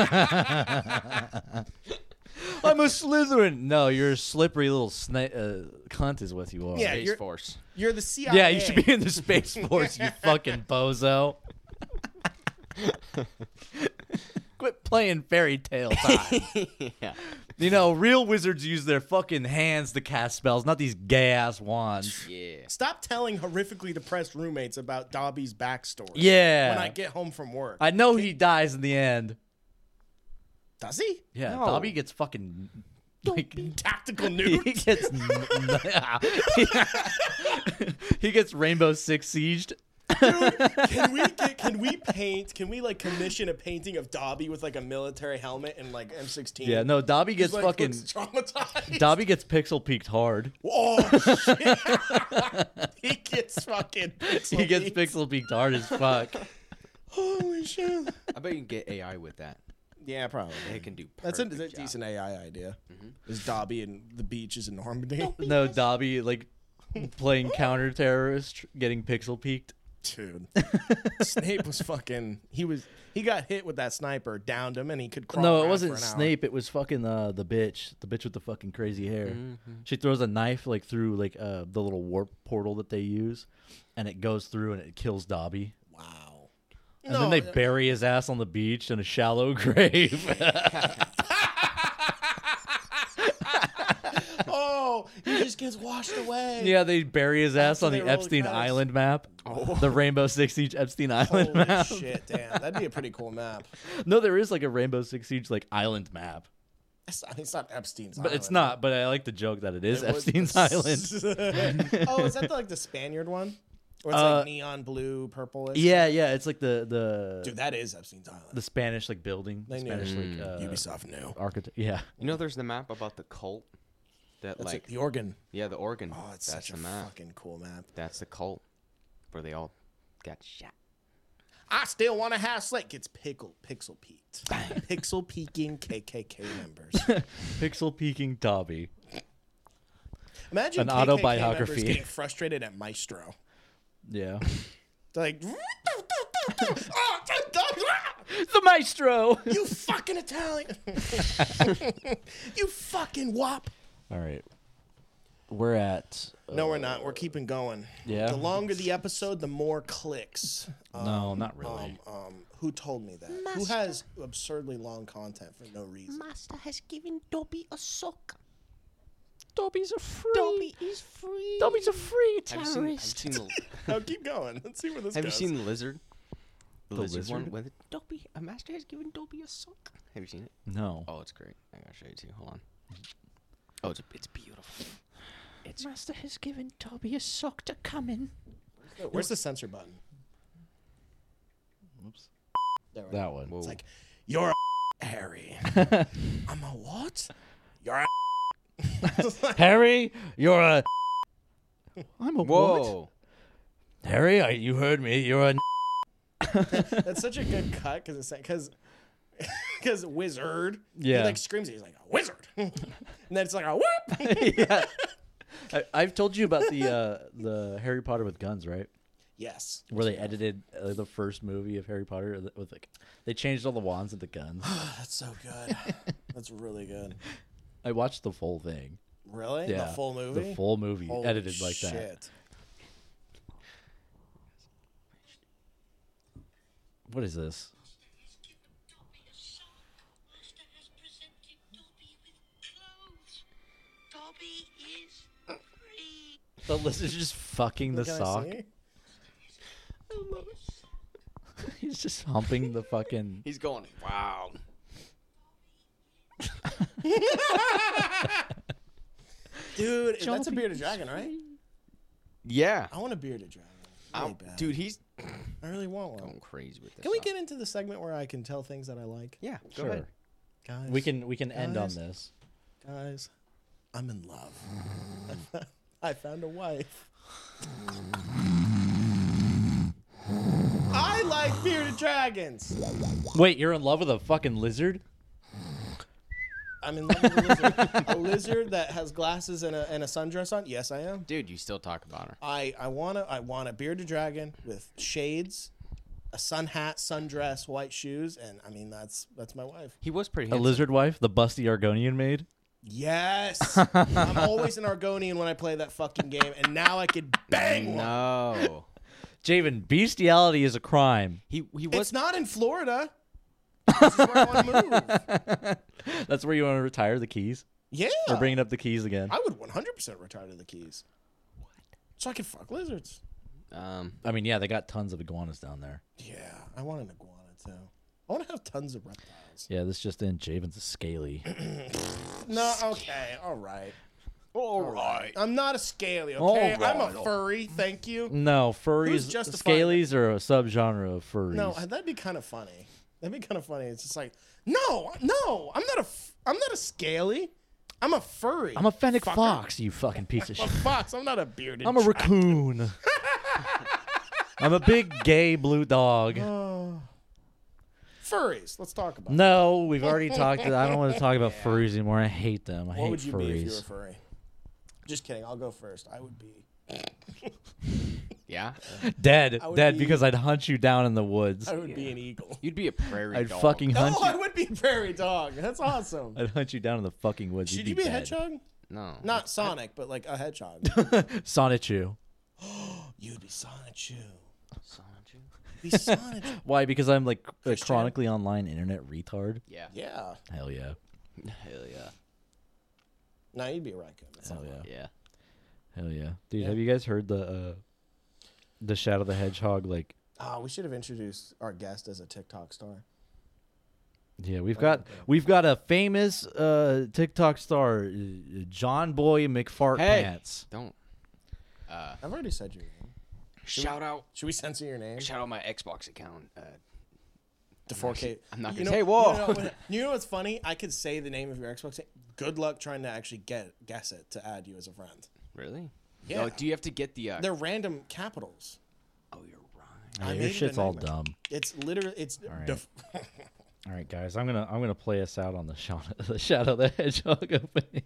I'm a Slytherin. No, you're a slippery little cunt is what you are. Yeah, Space Force. You're the CIA. Yeah, you should be in the Space Force, you fucking bozo. Quit playing fairy tale time. Yeah. You know, real wizards use their fucking hands to cast spells, not these gay-ass wands. Yeah. Stop telling horrifically depressed roommates about Dobby's backstory. Yeah. When I get home from work. I know he dies in the end. Does he? Yeah, No. Dobby gets fucking... Like, Tactical he nude. gets... he gets Rainbow Six Sieged. Can we like commission a painting of Dobby with like a military helmet and like M16? Yeah, no, Dobby gets Like, fucking... looks traumatized. Dobby gets pixel peaked hard. Oh shit! He gets fucking. He gets pixel peaked hard as fuck. Holy shit! I bet you can get AI with that. Yeah, probably. It can do That's perfect a job. decent AI idea. Is Dobby and the beaches in Normandy? No, Dobby, like, playing counter-terrorist, getting pixel peaked. Dude, Snape was fucking. He got hit with that sniper, downed him, and he could crawl. No, it around wasn't for an hour. Snape. It was fucking the bitch with the fucking crazy hair. She throws a knife like through like the little warp portal that they use, and it goes through and it kills Dobby. Wow. And then they bury his ass on the beach in a shallow grave. Oh, he just gets washed away. Yeah, they bury his ass After on they the roll the Epstein credits. Island map. The Rainbow Six Siege Epstein Island Holy map. shit! Damn, that'd be a pretty cool map. No, there is like a Rainbow Six Siege like island map. It's not Epstein's But Island. it's not. But I like the joke that it is It was- Epstein's Island. Oh, is that like the Spaniard one? Or it's like neon blue, purple. Yeah, it's like the Dude, that is Epstein's Island. the Spanish like building. The They knew. Spanish like Ubisoft knew. architect. Yeah. You know, there's the map about the cult. That That's like it. The organ. yeah, the organ. Oh, it's That's such the a map. fucking cool map. That's the cult where they all got shot. I still want to have Slate. Gets pixel peaked. Pixel peaking KKK members. Pixel peaking Dobby. Imagine An KKK autobiography. members getting frustrated at Maestro. Yeah. They're like, The Maestro. you fucking Italian. You fucking wop. All right. We're at No, we're not. We're keeping going. Yeah? The longer the episode, the more clicks. no, not really. Who told me that? Who has absurdly long content for no reason? Master has given Dobby a sock. Dobby's a free. Dobby is free. Dobby's a free Have terrorist. you seen Oh, keep going. Let's see where this have you goes. seen the lizard? The lizard one lizard? with it. Dobby, a master has given Dobby a sock. Have you seen it? No. Oh, it's great. I gotta show you too. Hold on. Oh, it's beautiful. It's Master has given Toby a sock to come in. Where's the censor button? Whoops. There we That go. one. It's like, you're a Harry. I'm a what? You're a Harry, you're a. I'm a what? whoa. Harry, you heard me. You're a. That's such a good cut because wizard. Yeah. He like screams it. He's like a wizard, and then it's like a whoop. Yeah. I've told you about the Harry Potter with guns, right? Yes. Where they edited the first movie of Harry Potter with like they changed all the wands into guns. That's so good. That's really good. I watched the full thing. Really? Yeah, The full movie? The full movie Holy edited like that. shit. What is this? The lizard's just fucking the Can I sock. see? He's just humping the fucking. He's going, wow. Dude, that's a bearded dragon, right? Yeah. I want a bearded dragon. Really bad. Dude, he's I really want one. going crazy with this. Can we sock. get into the segment where I can tell things that I like? Yeah, go Sure. ahead. Guys, We can end on Guys. this. guys, I'm in love. I found a wife. I like bearded dragons. Wait, you're in love with a fucking lizard? I'm in love with a lizard. A lizard that has glasses and a sundress on. Yes, I am. Dude, you still talk about her. I want a bearded dragon with shades, a sun hat, sundress, white shoes, and I mean that's my wife. He was pretty A handsome. lizard wife? The busty Argonian maid? Yes, I'm always an Argonian when I play that fucking game, and now I could bang one. No. Javen, bestiality is a crime. He was It's not in Florida. This is where I want to move. That's where you want to retire the keys? Yeah, Or bringing up the keys again? I would 100% retire to the Keys. So I can fuck lizards. I mean, yeah, they got tons of iguanas down there. Yeah, I want an iguana too. I want to have tons of reptiles. Yeah, this just in. Javen's a scaly. No, okay, all right. all right. I'm not a scaly, okay? All I'm right. a furry, thank you. No, Who's furries. justifying Scalies are a subgenre of furries. No, that'd be kind of funny. That'd be kind of funny. It's just like, no, I'm not a scaly. I'm a furry. I'm a fennec fucker. fox, you fucking piece of I'm a shit. fox. I'm not a bearded. I'm a raccoon. I'm a big gay blue dog. Furries. Let's talk about. No, we've already talked. I don't want to talk about furries anymore. I hate them. I What hate would you furries. be if you were furry? Just kidding. I'll go first. I would be. Yeah. Dead, I would dead, be- because I'd hunt you down in the woods. I would be an eagle. You'd be a prairie I'd dog. fucking hunt Oh, I you. would be a prairie dog. That's awesome. I'd hunt you down in the fucking woods. Should You'd you be a dead. hedgehog? No. Not Sonic, but like a hedgehog. Sonichu. You'd be Sonichu. Sonichu? Be Sonichu. Why? Because I'm like a Christian? chronically online internet retard. Yeah. Yeah. Hell yeah. Hell yeah. No, you'd be a raccoon. That's Hell not yeah. wrong. Yeah. Hell yeah. Dude, Yeah. have you guys heard the Shadow the Hedgehog? Like, Oh, we should have introduced our guest as a TikTok star. yeah, we've got a famous TikTok star, John Boy McFart Hey. Pants. Don't. I've already said your name. Shout out. Should we censor your name? Shout out my Xbox account. To 4K. I'm not You gonna know- say, whoa. You know what's funny? I could say the name of your Xbox. Good luck trying to actually guess it to add you as a friend. Really? Yeah. No, do you have to get the? They're random capitals. Oh, you're right. Yeah, I your made it shit's a all nightmare. dumb. It's literally right. def- All right, guys, I'm gonna play us out on the Shadow the Hedgehog opening.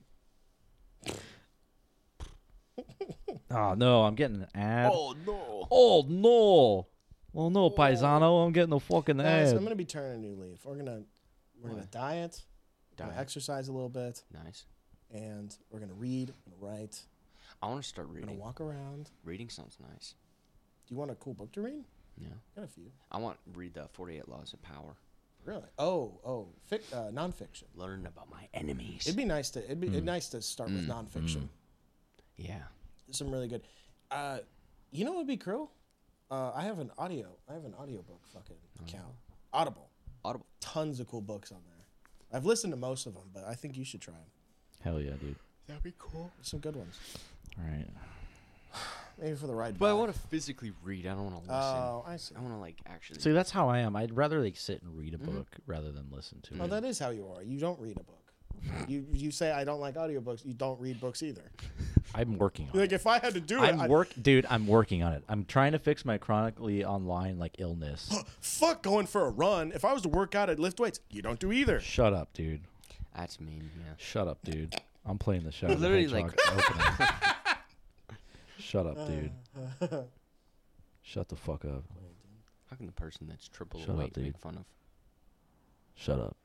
Oh no, I'm getting an ad. Oh no. Oh no! Oh no, paisano, I'm getting a fucking Guys, ad. I'm gonna be turning a new leaf. We're gonna diet. We're gonna Diet. exercise a little bit, Nice. and we're gonna read, we're gonna write, I want to start we're gonna reading. walk around. Reading sounds nice. Do you want a cool book to read? Yeah. Got a few. I want to read the 48 Laws of Power. Really? Nonfiction. Learn about my enemies. It'd be nice to nice to start with nonfiction. Yeah. Some really good. You know what would be cool? I have an audiobook fucking account. Audible. Audible. Tons of cool books on there. I've listened to most of them, but I think you should try them. Hell yeah, dude. That'd be cool. Some good ones. All right. Maybe for the ride. But I back. want to physically read. I don't want to listen. Oh, I see. I want to like actually. See, that's how I am. I'd rather like sit and read a book rather than listen to Oh, it. that is how you are. You don't read a book. You say I don't like audiobooks. You don't read books either. I'm working on Like it. if I had to do it, Dude, I'm working on it. I'm trying to fix my chronically online like illness. fuck going for a run. If I was to work out, I'd lift weights. You don't do either. Shut up, dude. That's mean. Yeah. Shut up, dude. I'm playing the Shadow of the Literally, Hedgehog opening. Shut up, dude. Shut the fuck up. How can the person that's triple Shut the up, weight dude. make fun of? Shut up.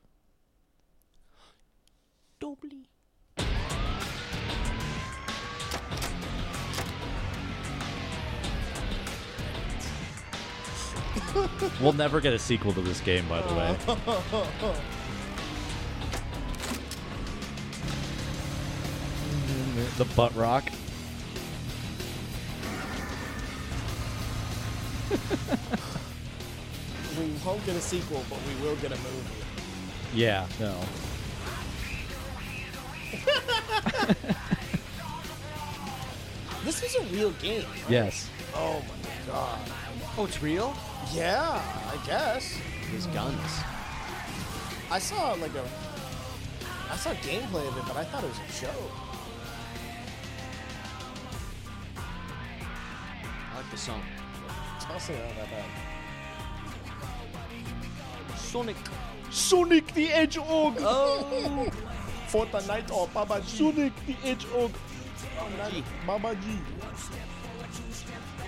Doubly. We'll never get a sequel to this game, by the way. The butt rock. We won't get a sequel, but we will get a movie. Yeah, no. This is a real game. Right? Yes. Oh my god. Oh, it's real? Yeah, I guess. His guns. I saw gameplay of it, but I thought it was a joke. I like the song. It's also not that bad. Sonic. Sonic the Hedgehog. Oh. Fortnite or Baba G. Sonic the Hedgehog. Baba G.